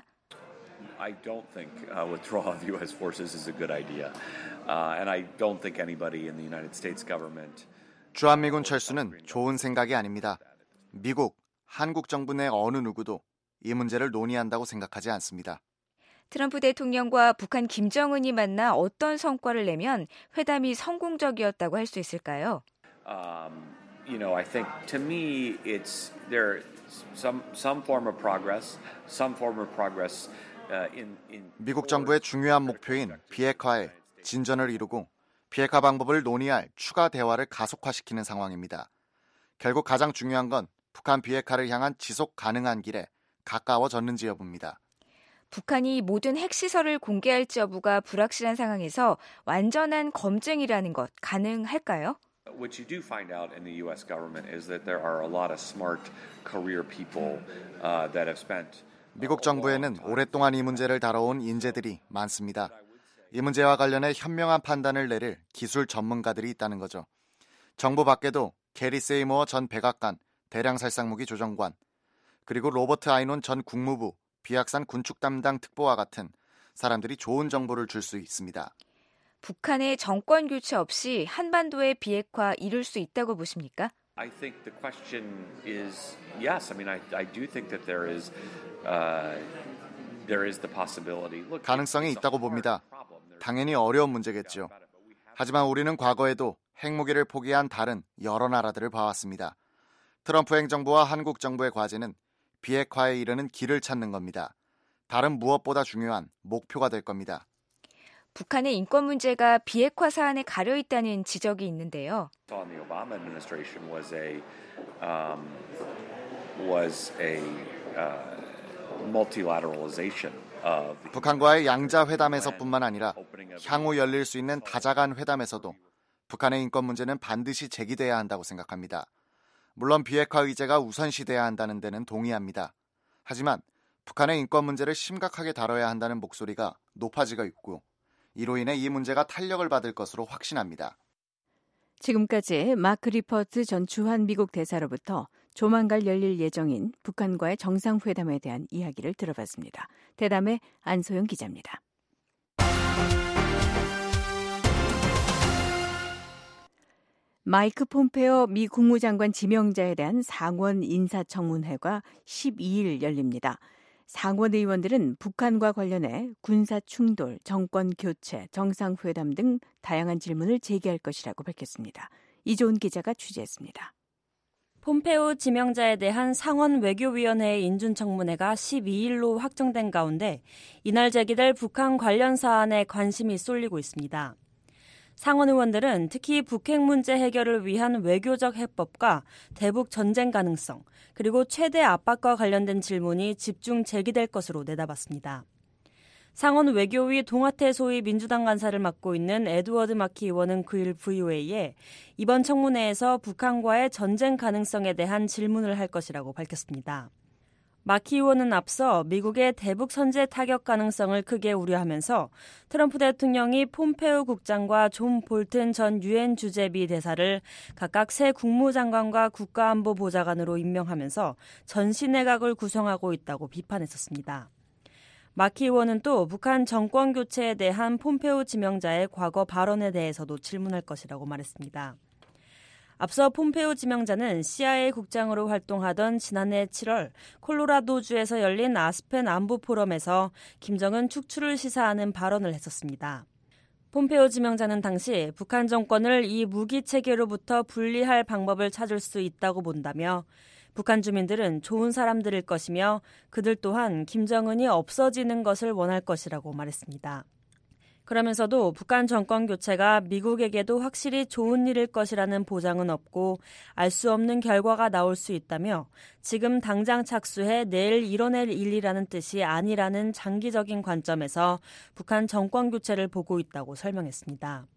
I don't think withdrawal of U.S. forces is a good idea, and I don't think anybody in the United States government. 주한미군 철수는 좋은 생각이 아닙니다. 미국, 한국 정부 내 어느 누구도 이 문제를 논의한다고 생각하지 않습니다. 트럼프 대통령과 북한 김정은이 만나 어떤 성과를 내면 회담이 성공적이었다고 할 수 있을까요? I think to me it's there some form of progress, 미국 정부의 중요한 목표인 비핵화에 진전을 이루고 비핵화 방법을 논의할 추가 대화를 가속화시키는 상황입니다. 결국 가장 중요한 건 북한 비핵화를 향한 지속 가능한 길에 가까워졌는지 여부입니다. 북한이 모든 핵시설을 공개할지 여부가 불확실한 상황에서 완전한 검증이라는 것 가능할까요? What you do find out in the U.S. government is that there are a lot of smart career people that have spent 미국 정부에는 오랫동안 이 문제를 다뤄온 인재들이 많습니다. 이 문제와 관련해 현명한 판단을 내릴 기술 전문가들이 있다는 거죠. 정부 밖에도 게리 세이모어 전 백악관 대량살상무기 조정관, 그리고 로버트 아이논 전 국무부 비악산 군축 담당 특보와 같은 사람들이 좋은 정보를 줄 수 있습니다. 북한의 정권 교체 없이 한반도의 비핵화 이룰 수 있다고 보십니까? I think the question is yes. I mean, I do think that there is the possibility. 가능성이 있다고 봅니다. 당연히 어려운 문제겠죠. 하지만 우리는 과거에도 핵무기를 포기한 다른 여러 나라들을 봐왔습니다. 트럼프 행정부와 한국 정부의 과제는 비핵화에 이르는 길을 찾는 겁니다. 다른 무엇보다 중요한 목표가 될 겁니다. 북한의 인권 문제가 비핵화 사안에 가려 있다는 지적이 있는데요. The Obama administration was a multilateralization of 북한과의 양자 회담에서뿐만 아니라 향후 열릴 수 있는 다자간 회담에서도 북한의 인권 문제는 반드시 제기돼야 한다고 생각합니다. 물론 비핵화 의제가 우선시돼야 한다는 데는 동의합니다. 하지만 북한의 인권 문제를 심각하게 다뤄야 한다는 목소리가 높아지고 있고 이로 인해 이 문제가 탄력을 받을 것으로 확신합니다. 지금까지 마크 리퍼트 전 주한 미국 대사로부터 조만간 열릴 예정인 북한과의 정상회담에 대한 이야기를 들어봤습니다. 대담의 안소영 기자입니다. 마이크 폼페오 미 국무장관 지명자에 대한 상원 인사청문회가 12일 열립니다. 상원 의원들은 북한과 관련해 군사 충돌, 정권 교체, 정상회담 등 다양한 질문을 제기할 것이라고 밝혔습니다. 이조은 기자가 취재했습니다. 폼페오 지명자에 대한 상원 외교위원회의 인준청문회가 12일로 확정된 가운데 이날 제기될 북한 관련 사안에 관심이 쏠리고 있습니다. 상원 의원들은 특히 북핵 문제 해결을 위한 외교적 해법과 대북 전쟁 가능성, 그리고 최대 압박과 관련된 질문이 집중 제기될 것으로 내다봤습니다. 상원 외교위 동아태 소위 민주당 간사를 맡고 있는 에드워드 마키 의원은 9일 VOA에 이번 청문회에서 북한과의 전쟁 가능성에 대한 질문을 할 것이라고 밝혔습니다. 마키 의원은 앞서 미국의 대북 선제 타격 가능성을 크게 우려하면서 트럼프 대통령이 폼페오 국장과 존 볼튼 전 유엔 주재비 대사를 각각 새 국무장관과 국가안보보좌관으로 임명하면서 전시 내각을 구성하고 있다고 비판했었습니다. 마키 의원은 또 북한 정권 교체에 대한 폼페오 지명자의 과거 발언에 대해서도 질문할 것이라고 말했습니다. 앞서 폼페오 지명자는 CIA 국장으로 활동하던 지난해 7월 콜로라도주에서 열린 아스펜 안보 포럼에서 김정은 축출을 시사하는 발언을 했었습니다. 폼페오 지명자는 당시 북한 정권을 이 무기 체계로부터 분리할 방법을 찾을 수 있다고 본다며 북한 주민들은 좋은 사람들일 것이며 그들 또한 김정은이 없어지는 것을 원할 것이라고 말했습니다. 그러면서도 북한 정권 교체가 미국에게도 확실히 좋은 일일 것이라는 보장은 없고 알 수 없는 결과가 나올 수 있다며 지금 당장 착수해 내일 이뤄낼 일이라는 뜻이 아니라는 장기적인 관점에서 북한 정권 교체를 보고 있다고 설명했습니다.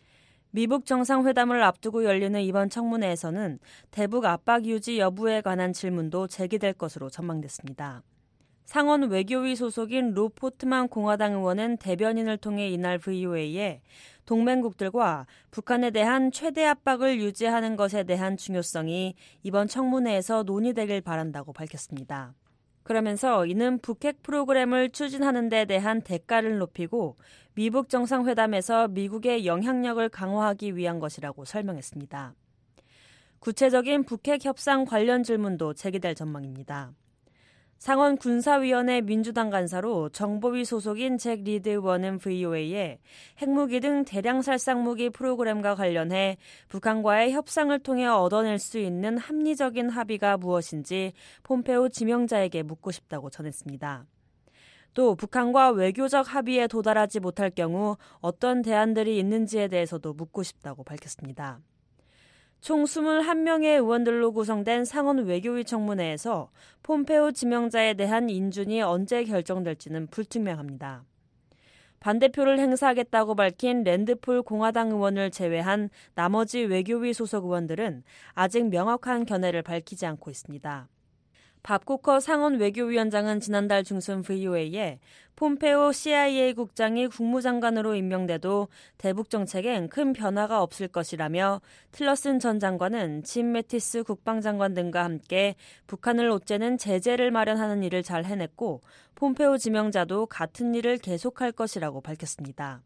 미북 정상회담을 앞두고 열리는 이번 청문회에서는 대북 압박 유지 여부에 관한 질문도 제기될 것으로 전망됐습니다. 상원 외교위 소속인 로 포트만 공화당 의원은 대변인을 통해 이날 VOA에 동맹국들과 북한에 대한 최대 압박을 유지하는 것에 대한 중요성이 이번 청문회에서 논의되길 바란다고 밝혔습니다. 그러면서 이는 북핵 프로그램을 추진하는 데 대한 대가를 높이고 미북 정상회담에서 미국의 영향력을 강화하기 위한 것이라고 설명했습니다. 구체적인 북핵 협상 관련 질문도 제기될 전망입니다. 상원 군사위원회 민주당 간사로 정보위 소속인 잭 리드 의원은 VOA에 핵무기 등 대량 살상무기 프로그램과 관련해 북한과의 협상을 통해 얻어낼 수 있는 합리적인 합의가 무엇인지 폼페오 지명자에게 묻고 싶다고 전했습니다. 또 북한과 외교적 합의에 도달하지 못할 경우 어떤 대안들이 있는지에 대해서도 묻고 싶다고 밝혔습니다. 총 21명의 의원들로 구성된 상원 외교위 청문회에서 폼페오 지명자에 대한 인준이 언제 결정될지는 불투명합니다. 반대표를 행사하겠다고 밝힌 랜드폴 공화당 의원을 제외한 나머지 외교위 소속 의원들은 아직 명확한 견해를 밝히지 않고 있습니다. 밥 쿠커 상원 외교위원장은 지난달 중순 VOA에 폼페오 CIA 국장이 국무장관으로 임명돼도 대북 정책엔 큰 변화가 없을 것이라며 틸러슨 전 장관은 짐 매티스 국방장관 등과 함께 북한을 옥죄는 제재를 마련하는 일을 잘 해냈고 폼페오 지명자도 같은 일을 계속할 것이라고 밝혔습니다.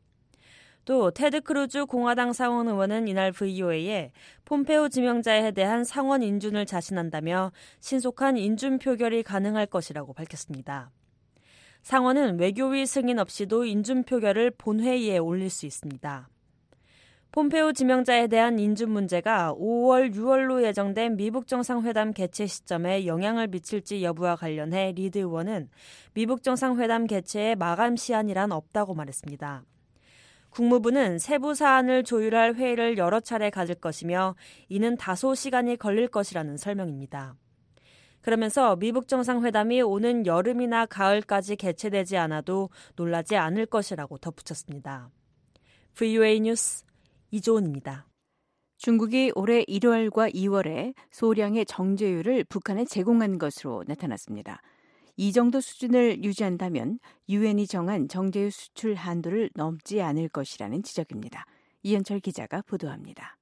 또 테드 크루즈 공화당 상원 의원은 이날 VOA에 폼페오 지명자에 대한 상원 인준을 자신한다며 신속한 인준 표결이 가능할 것이라고 밝혔습니다. 상원은 외교위 승인 없이도 인준 표결을 본회의에 올릴 수 있습니다. 폼페오 지명자에 대한 인준 문제가 5월, 6월로 예정된 미북 정상회담 개최 시점에 영향을 미칠지 여부와 관련해 리드 의원은 미북 정상회담 개최의 마감 시한이란 없다고 말했습니다. 국무부는 세부 사안을 조율할 회의를 여러 차례 가질 것이며 이는 다소 시간이 걸릴 것이라는 설명입니다. 그러면서 미북 정상회담이 오는 여름이나 가을까지 개최되지 않아도 놀라지 않을 것이라고 덧붙였습니다. VOA 뉴스 이조은입니다. 중국이 올해 1월과 2월에 소량의 정제유를 북한에 제공한 것으로 나타났습니다. 이 정도 수준을 유지한다면 유엔이 정한 정제유 수출 한도를 넘지 않을 것이라는 지적입니다. 이현철 기자가 보도합니다.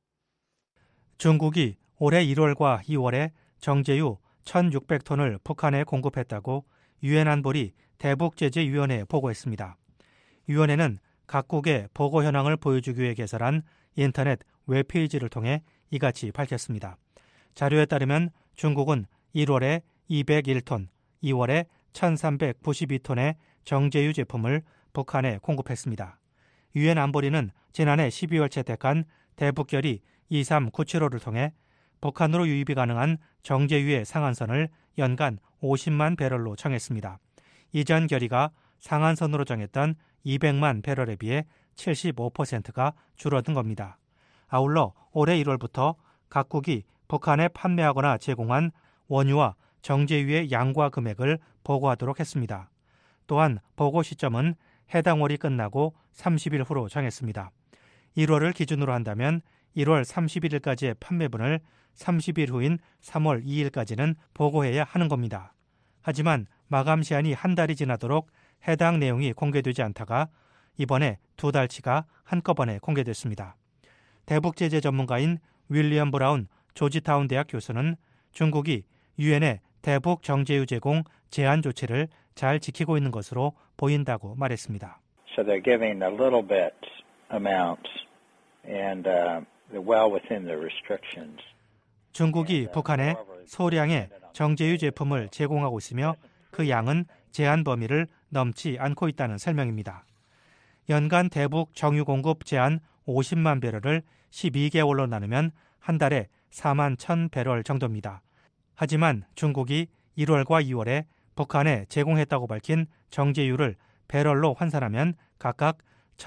중국이 올해 1월과 2월에 정제유 1,600톤을 북한에 공급했다고 유엔 안보리 대북제재위원회에 보고했습니다. 위원회는 각국의 보고 현황을 보여주기 위해 개설한 인터넷 웹페이지를 통해 이같이 밝혔습니다. 자료에 따르면 중국은 1월에 201톤, 2월에 1392톤의 정제유 제품을 북한에 공급했습니다. 유엔 안보리는 지난해 12월 채택한 대북결의 23975를 통해 북한으로 유입이 가능한 정제유의 상한선을 연간 50만 배럴로 정했습니다. 이전 결의가 상한선으로 정했던 200만 배럴에 비해 75%가 줄어든 겁니다. 아울러 올해 1월부터 각국이 북한에 판매하거나 제공한 원유와 정제유의 양과 금액을 보고하도록 했습니다. 또한 보고 시점은 해당 월이 끝나고 30일 후로 정했습니다. 1월을 기준으로 한다면 1월 31일까지의 판매분을 30일 후인 3월 2일까지는 보고해야 하는 겁니다. 하지만 마감 시한이 한 달이 지나도록 해당 내용이 공개되지 않다가 이번에 2달치가 한꺼번에 공개됐습니다. 대북 제재 전문가인 윌리엄 브라운 조지타운 대학 교수는 중국이 유엔의 대북 정제유 제공 제한 조치를 잘 지키고 있는 것으로 보인다고 말했습니다. So they're giving a little bit amount and well within the restrictions. 중국이 북한에 소량의 정제유 제품을 제공하고 있으며 그 양은 제한 범위를 넘지 않고 있다는 설명입니다. 연간 대북 정유 공급 제한 50만 배럴을 12개월로 나누면 한 달에 4만 1,000 배럴 정도입니다. 하지만 중국이 1월과 2월에 북한에 제공했다고 밝힌 정제유를 배럴로 환산하면 각각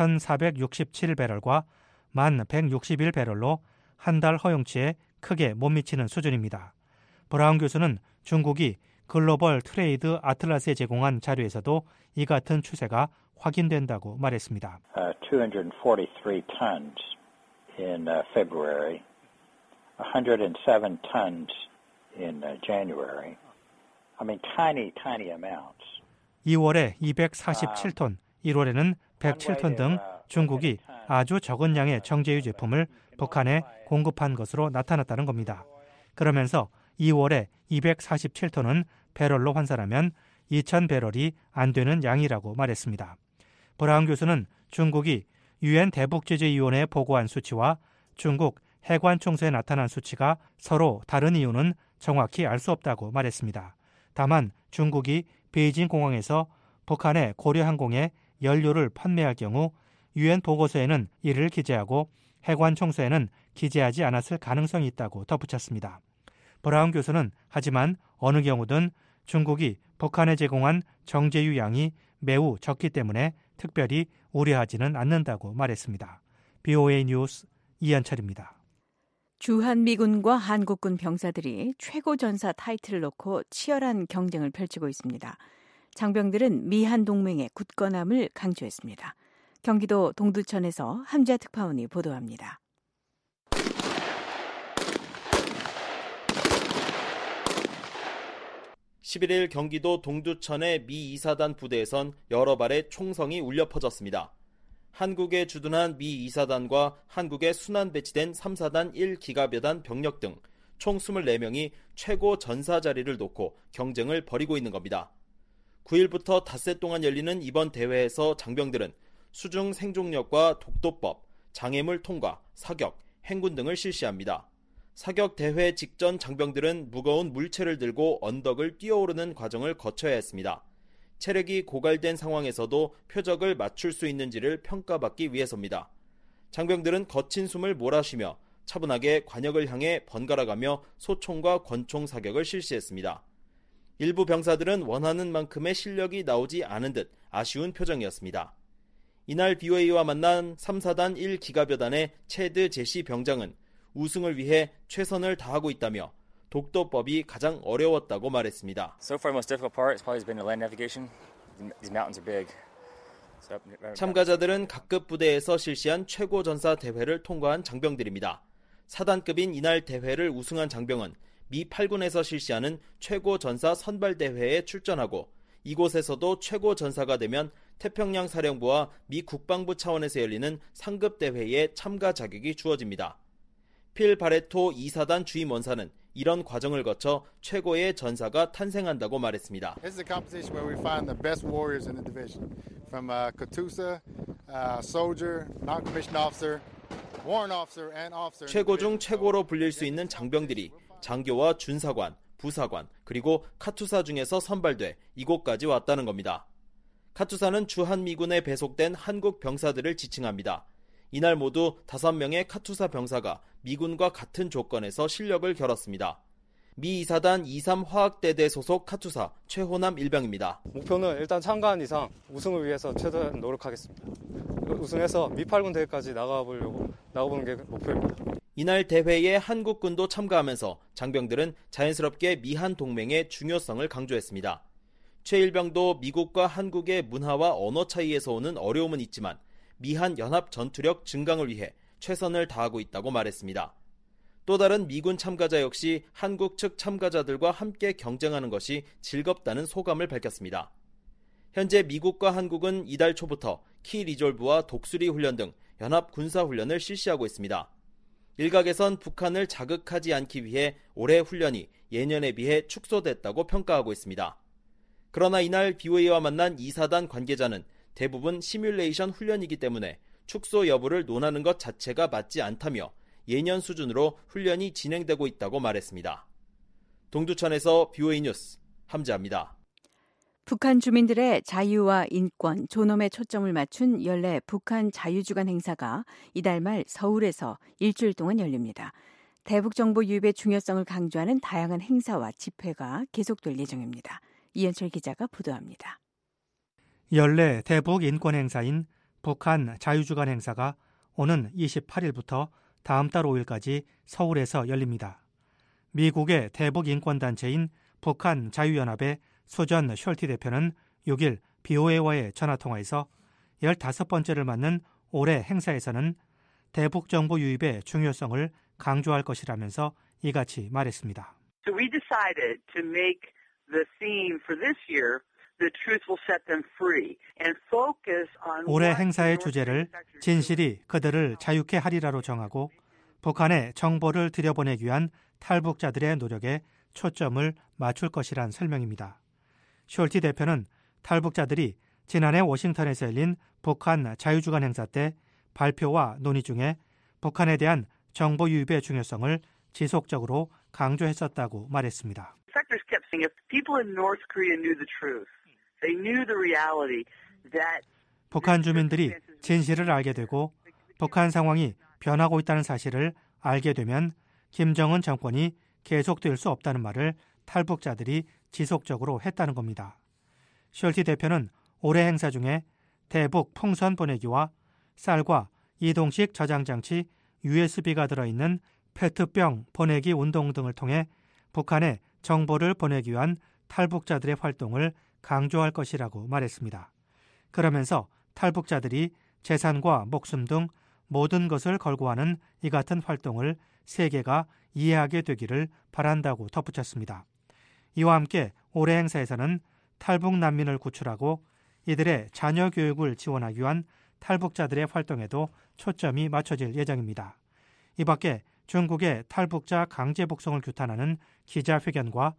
1,467배럴과 1,161배럴로 한 달 허용치에 크게 못 미치는 수준입니다. 브라운 교수는 중국이 글로벌 트레이드 아틀라스에 제공한 자료에서도 이 같은 추세가 확인된다고 말했습니다. 243 tons in February, 107 tons in January. I mean, tiny amounts. 2월에 247톤, 1월에는 107톤 등 중국이 아주 적은 양의 정제유 제품을 북한에 공급한 것으로 나타났다는 겁니다. 그러면서 2월에 247톤은 배럴로 환산하면 2,000배럴이 안 되는 양이라고 말했습니다. 브라운 교수는 중국이 유엔 대북제재위원회에 보고한 수치와 중국 해관총수에 나타난 수치가 서로 다른 이유는 정확히 알 수 없다고 말했습니다. 다만 중국이 베이징 공항에서 북한의 고려항공에 연료를 판매할 경우 유엔 보고서에는 이를 기재하고 해관총수에는 기재하지 않았을 가능성이 있다고 덧붙였습니다. 브라운 교수는 하지만 어느 경우든 중국이 북한에 제공한 정제유 양이 매우 적기 때문에 특별히 우려하지는 않는다고 말했습니다. BOA 뉴스 이현철입니다. 주한미군과 한국군 병사들이 최고전사 타이틀을 놓고 치열한 경쟁을 펼치고 있습니다. 장병들은 미한 동맹의 굳건함을 강조했습니다. 경기도 동두천에서 함지아 특파원이 보도합니다. (11일) 경기도 동두천의 미 2사단 부대에선 여러 발의 총성이 울려 퍼졌습니다. 한국에 주둔한 미 2사단과 한국에 순환 배치된 3사단 1기갑여단 병력 등 총 24명이 최고 전사 자리를 놓고 경쟁을 벌이고 있는 겁니다. 9일부터 닷새 동안 열리는 이번 대회에서 장병들은 수중 생존력과 독도법, 장애물 통과, 사격, 행군 등을 실시합니다. 사격 대회 직전 장병들은 무거운 물체를 들고 언덕을 뛰어오르는 과정을 거쳐야 했습니다. 체력이 고갈된 상황에서도 표적을 맞출 수 있는지를 평가받기 위해서입니다. 장병들은 거친 숨을 몰아쉬며 차분하게 관역을 향해 번갈아가며 소총과 권총 사격을 실시했습니다. 일부 병사들은 원하는 만큼의 실력이 나오지 않은 듯 아쉬운 표정이었습니다. 이날 BOA와 만난 3사단 1기갑여단의 체드 제시 병장은 우승을 위해 최선을 다하고 있다며 독도법이 가장 어려웠다고 말했습니다. So far, most difficult part has probably been the land navigation. These mountains are big. 참가자들은 각급 부대에서 실시한 최고 전사 대회를 통과한 장병들입니다. 사단급인 이날 대회를 우승한 장병은 미 8군에서 실시하는 최고 전사 선발 대회에 출전하고 이곳에서도 최고 전사가 되면 태평양 사령부와 미 국방부 차원에서 열리는 상급 대회에 참가 자격이 주어집니다. 필 바레토 2사단 주임 원사는 이런 과정을 거쳐 최고의 전사가 탄생한다고 말했습니다. This is a competition where we find the best warriors in the division, from Katusa, soldier, non-commissioned officer, warrant officer, and officer. 최고 중 최고로 불릴 수 있는 장병들이 장교와 준사관, 부사관, 그리고 카투사 중에서 선발돼 이곳까지 왔다는 겁니다. 카투사는 주한미군에 배속된 한국 병사들을 지칭합니다. 이날 모두 5명의 카투사 병사가 미군과 같은 조건에서 실력을 겨뤘습니다. 미 2사단 23 화학대대 소속 카투사 최호남 일병입니다. 목표는 일단 참가한 이상 우승을 위해서 최대한 노력하겠습니다. 우승해서 미 8군 대회까지 나가보는 게 목표입니다. 이날 대회에 한국군도 참가하면서 장병들은 자연스럽게 미한 동맹의 중요성을 강조했습니다. 최 일병도 미국과 한국의 문화와 언어 차이에서 오는 어려움은 있지만 미한 연합 전투력 증강을 위해 최선을 다하고 있다고 말했습니다. 또 다른 미군 참가자 역시 한국 측 참가자들과 함께 경쟁하는 것이 즐겁다는 소감을 밝혔습니다. 현재 미국과 한국은 이달 초부터 키 리졸브와 독수리 훈련 등 연합 군사 훈련을 실시하고 있습니다. 일각에선 북한을 자극하지 않기 위해 올해 훈련이 예년에 비해 축소됐다고 평가하고 있습니다. 그러나 이날 BOA와 만난 2사단 관계자는 대부분 시뮬레이션 훈련이기 때문에 축소 여부를 논하는 것 자체가 맞지 않다며 예년 수준으로 훈련이 진행되고 있다고 말했습니다. 동두천에서 BOA 뉴스 함재합니다. 북한 주민들의 자유와 인권, 존엄에 초점을 맞춘 연례 북한 자유주간 행사가 이달 말 서울에서 일주일 동안 열립니다. 대북 정보 유입의 중요성을 강조하는 다양한 행사와 집회가 계속될 예정입니다. 이현철 기자가 보도합니다. 연례 대북 인권 행사인 북한 자유주간 행사가 오는 28일부터 다음 달 5일까지 서울에서 열립니다. 미국의 대북 인권 단체인 북한 자유연합의 수전 숄티 대표는 6일 BOA와의 전화통화에서 15번째를 맞는 올해 행사에서는 대북 정보 유입의 중요성을 강조할 것이라면서 이같이 말했습니다. So we decided to make the theme for this year The truth will set them free and focus on 올해 행사의 주제를 진실이 그들을 자유케 하리라로 정하고 북한에 정보를 들여보내기 위한 탈북자들의 노력에 초점을 맞출 것이란 설명입니다. 숄티 대표는 탈북자들이 지난해 워싱턴에서 열린 북한 자유주간 행사 때 발표와 논의 중에 북한에 대한 정보 유입의 중요성을 지속적으로 강조했었다고 말했습니다. Sectors kept saying if people in North Korea knew the truth, they knew the reality that 북한 주민들이 진실을 알게 되고 북한 상황이 변하고 있다는 사실을 알게 되면 김정은 정권이 계속될 수 없다는 말을 탈북자들이 지속적으로 했다는 겁니다. 숄티 대표는 올해 행사 중에 대북 풍선 보내기와 쌀과 이동식 저장장치 USB가 들어있는 페트병 보내기 운동 등을 통해 북한에 정보를 보내기 위한 탈북자들의 활동을 강조할 것이라고 말했습니다. 그러면서 탈북자들이 재산과 목숨 등 모든 것을 걸고 하는 이 같은 활동을 세계가 이해하게 되기를 바란다고 덧붙였습니다. 이와 함께 올해 행사에서는 탈북 난민을 구출하고 이들의 자녀 교육을 지원하기 위한 탈북자들의 활동에도 초점이 맞춰질 예정입니다. 이 밖에 중국의 탈북자 강제 북송을 규탄하는 기자회견과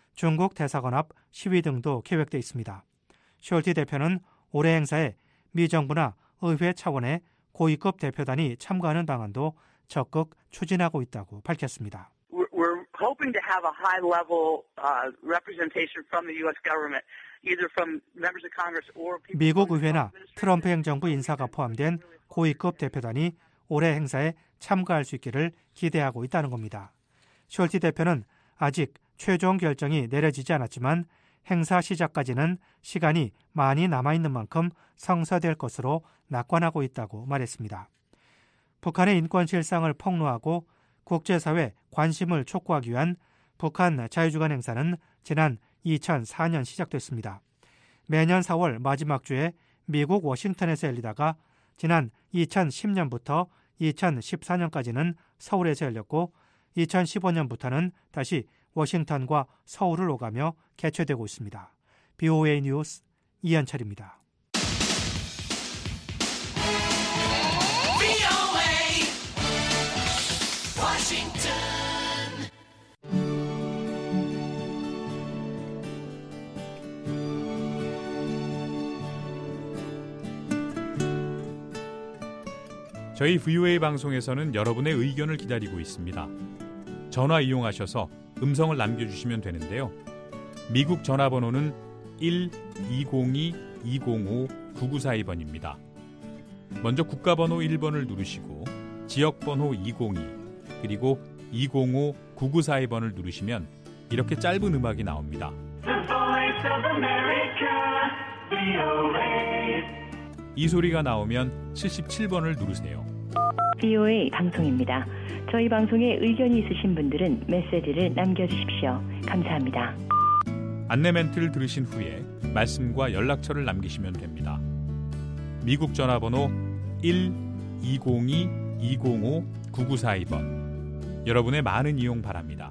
중국 대사관 앞 시위 등도 계획돼 있습니다. 숄티 대표는 올해 행사에 미 정부나 의회 차원의 고위급 대표단이 참가하는 방안도 적극 추진하고 있다고 밝혔습니다. we're hoping to have a high-level representation from the U.S. government, either from members of Congress or people. 미국 의회나 트럼프 행정부 인사가 포함된 고위급 대표단이 올해 행사에 참가할 수 있기를 기대하고 있다는 겁니다. 숄티 대표는 아직 최종 결정이 내려지지 않았지만 행사 시작까지는 시간이 많이 남아있는 만큼 성사될 것으로 낙관하고 있다고 말했습니다. 북한의 인권 실상을 폭로하고 국제사회 관심을 촉구하기 위한 북한 자유주간 행사는 지난 2004년 시작됐습니다. 매년 4월 마지막 주에 미국 워싱턴에서 열리다가 지난 2010년부터 2014년까지는 서울에서 열렸고 2015년부터는 다시 워싱턴과 서울을 오가며 개최되고 있습니다. BOA 뉴스 이현철입니다. 저희 VOA 방송에서는 여러분의 의견을 기다리고 있습니다. 전화 이용하셔서 음성을 남겨주시면 되는데요. 미국 전화번호는 1-202-205-9942번입니다. 먼저 국가번호 1번을 누르시고 지역번호 202 그리고 205-9942번을 누르시면 이렇게 짧은 음악이 나옵니다. 이 소리가 나오면 77번을 누르세요. VOA 방송입니다. 저희 방송에 의견이 있으신 분들은 메시지를 남겨주십시오. 감사합니다. 안내 멘트를 들으신 후에 말씀과 연락처를 남기시면 됩니다. 미국 전화번호 1-202-205-9942번. 여러분의 많은 이용 바랍니다.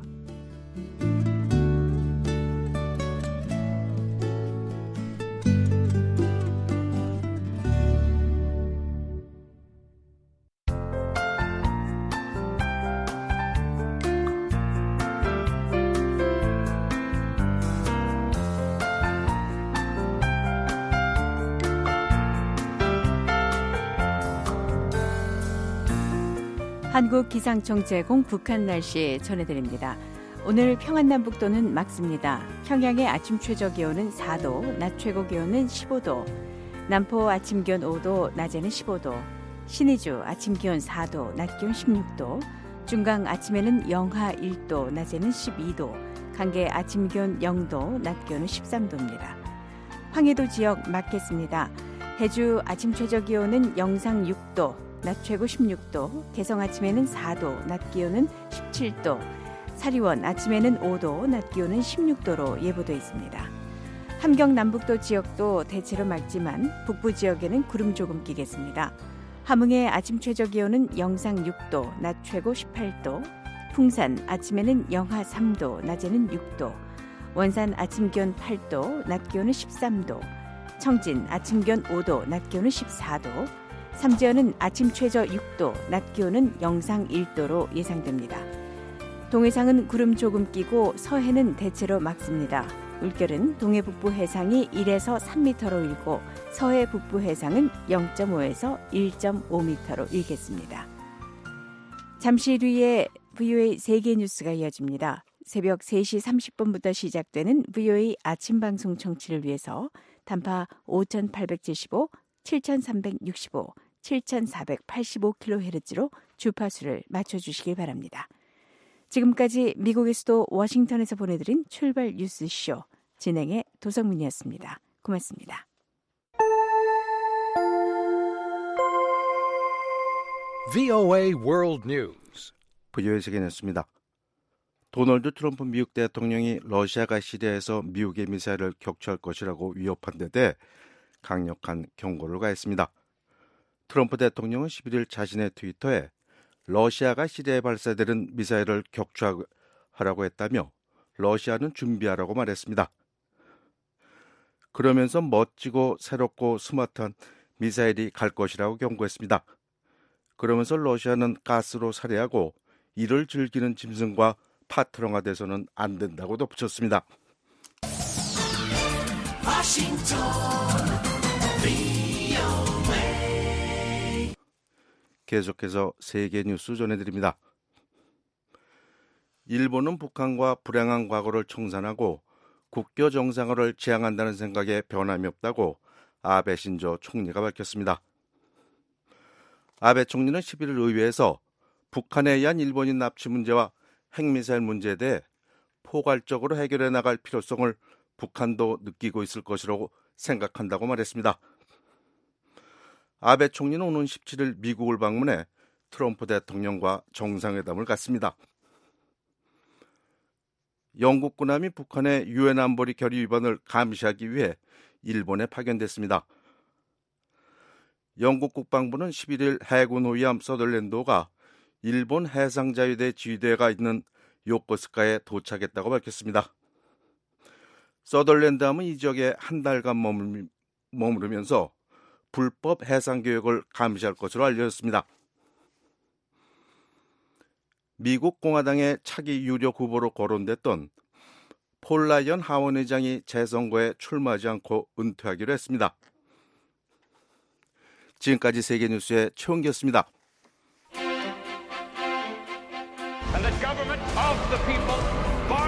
한국기상청 제공 북한 날씨 전해드립니다. 오늘 평안남북도는 맑습니다. 평양의 아침 최저기온은 4도, 낮 최고기온은 15도, 남포 아침 기온 5도, 낮에는 15도, 신의주 아침 기온 4도, 낮 기온 16도, 중강 아침에는 영하 1도, 낮에는 12도, 강계 아침 기온 0도, 낮 기온은 13도입니다. 황해도 지역 맑겠습니다. 해주 아침 최저기온은 영상 6도, 낮 최고 16도, 개성 아침에는 4도, 낮 기온은 17도, 사리원 아침에는 5도, 낮 기온은 16도로 예보돼 있습니다. 함경 남북도 지역도 대체로 맑지만 북부 지역에는 구름 조금 끼겠습니다. 함흥의 아침 최저기온은 영상 6도, 낮 최고 18도, 풍산 아침에는 영하 3도, 낮에는 6도, 원산 아침 기온 8도, 낮 기온은 13도, 청진 아침 기온 5도, 낮 기온은 14도, 삼지연은 아침 최저 6도, 낮 기온은 영상 1도로 예상됩니다. 동해상은 구름 조금 끼고 서해는 대체로 맑습니다. 물결은 동해 북부 해상이 1에서 3m로 일고 서해 북부 해상은 0.5에서 1.5m로 일겠습니다. 잠시 뒤에 VOA 세계 뉴스가 이어집니다. 새벽 3시 30분부터 시작되는 VOA 아침 방송 청취를 위해서 단파 5875, 7365, 7485kHz로 주파수를 맞춰주시길 바랍니다. 지금까지 미국의 수도 워싱턴에서 보내드린 출발 뉴스쇼 진행의 도성문이었습니다. 고맙습니다. VOA World News. VOA 세계 뉴스입니다. 도널드 트럼프 미국 대통령이 러시아가 시리아에서 미국의 미사일을 격추할 것이라고 위협한 데 대해 강력한 경고를 가했습니다. 트럼프 대통령은 11일 자신의 트위터에 러시아가 시리아에 발사되는 미사일을 격추하라고 했다며 러시아는 준비하라고 말했습니다. 그러면서 멋지고 새롭고 스마트한 미사일이 갈 것이라고 경고했습니다. 그러면서 러시아는 가스로 살해하고 이를 즐기는 짐승과 파트너가 돼서는 안 된다고 덧붙였습니다. 계속해서 세계 뉴스 전해드립니다. 일본은 북한과 불행한 과거를 청산하고 국교 정상화를 지향한다는 생각에 변함이 없다고 아베 신조 총리가 밝혔습니다. 아베 총리는 11일 의회에서 북한에 의한 일본인 납치 문제와 핵미사일 문제에 대해 포괄적으로 해결해 나갈 필요성을 북한도 느끼고 있을 것이라고 생각한다고 말했습니다. 아베 총리는 오는 17일 미국을 방문해 트럼프 대통령과 정상회담을 갖습니다. 영국 군함이 북한의 유엔 안보리 결의 위반을 감시하기 위해 일본에 파견됐습니다. 영국 국방부는 11일 해군 호위함 서덜랜드호가 일본 해상자유대 지휘대가 있는 요코스카에 도착했다고 밝혔습니다. 서덜랜드함은 이 지역에 한 달간 머무르면서 불법 해상교역을 감시할 것으로 알려졌습니다. 미국 공화당의 차기 유력 후보로 거론됐던 폴 라이언 하원 의장이 재선거에 출마하지 않고 은퇴하기로 했습니다. 지금까지 세계뉴스의 최원기였습니다. And the government of the people, by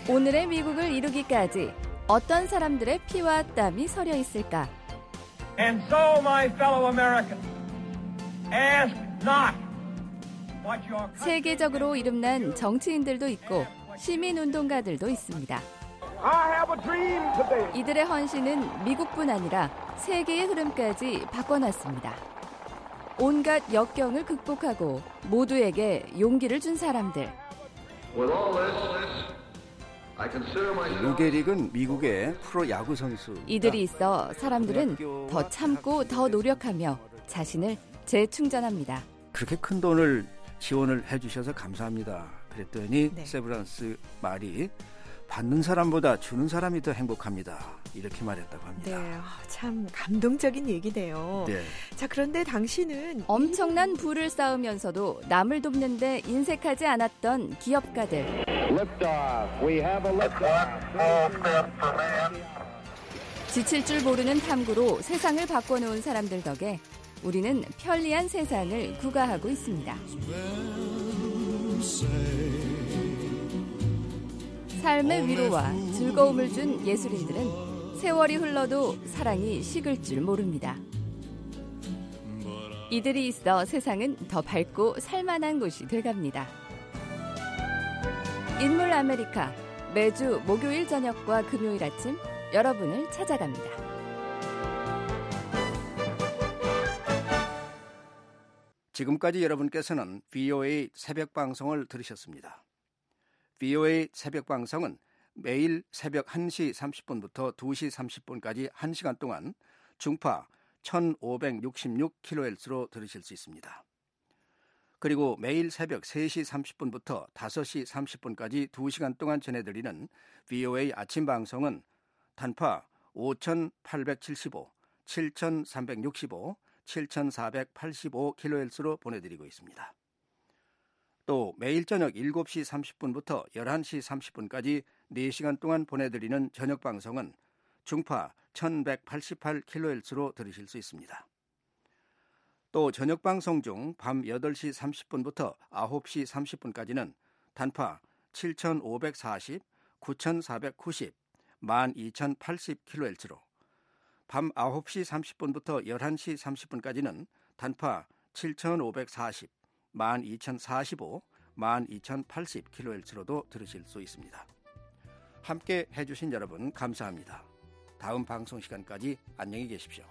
오늘의 미국을 이루기까지 어떤 사람들의 피와 땀이 서려 있을까? And so, my fellow Americans, ask not what your 세계적으로 이름난 정치인들도 있고 시민운동가들도 있습니다. I have a dream today. 이들의 헌신은 미국뿐 아니라 세계의 흐름까지 바꿔놨습니다. 온갖 역경을 극복하고 모두에게 용기를 준 사람들. 루게릭은 미국의 프로야구 선수. 이들이 있어 사람들은 더 참고 더 노력하며 자신을 재충전합니다. 그렇게 큰 돈을 지원을 해주셔서 감사합니다. 그랬더니 세브란스 말이 받는 사람보다 주는 사람이 더 행복합니다. 이렇게 말했다고 합니다. 네, 참 감동적인 얘기네요. 네. 자, 그런데 당신은 엄청난 부를 쌓으면서도 남을 돕는데 인색하지 않았던 기업가들. 지칠 줄 모르는 탐구로 세상을 바꿔놓은 사람들 덕에 우리는 편리한 세상을 구가하고 있습니다. 삶의 위로와 즐거움을 준 예술인들은 세월이 흘러도 사랑이 식을 줄 모릅니다. 이들이 있어 세상은 더 밝고 살만한 곳이 돼갑니다. 인물 아메리카, 매주 목요일 저녁과 금요일 아침 여러분을 찾아갑니다. 지금까지 여러분께서는 VOA 새벽 방송을 들으셨습니다. VOA 새벽 방송은 매일 새벽 1시 30분부터 2시 30분까지 1시간 동안 중파 1566kHz로 들으실 수 있습니다. 그리고 매일 새벽 3시 30분부터 5시 30분까지 2시간 동안 전해드리는 VOA 아침 방송은 단파 5875, 7365, 7485kHz로 보내드리고 있습니다. 또 매일 저녁 7시 30분부터 11시 30분까지 4시간 동안 보내드리는 저녁 방송은 중파 1188kHz로 들으실 수 있습니다. 또 저녁 방송 중 밤 8시 30분부터 9시 30분까지는 단파 7540, 9490, 12080kHz로 밤 9시 30분부터 11시 30분까지는 단파 7540, 12045, 12080kHz로도 들으실 수 있습니다. 함께 해주신 여러분 감사합니다. 다음 방송 시간까지 안녕히 계십시오.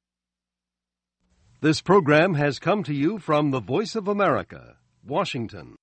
This program has come to you from the Voice of America, Washington.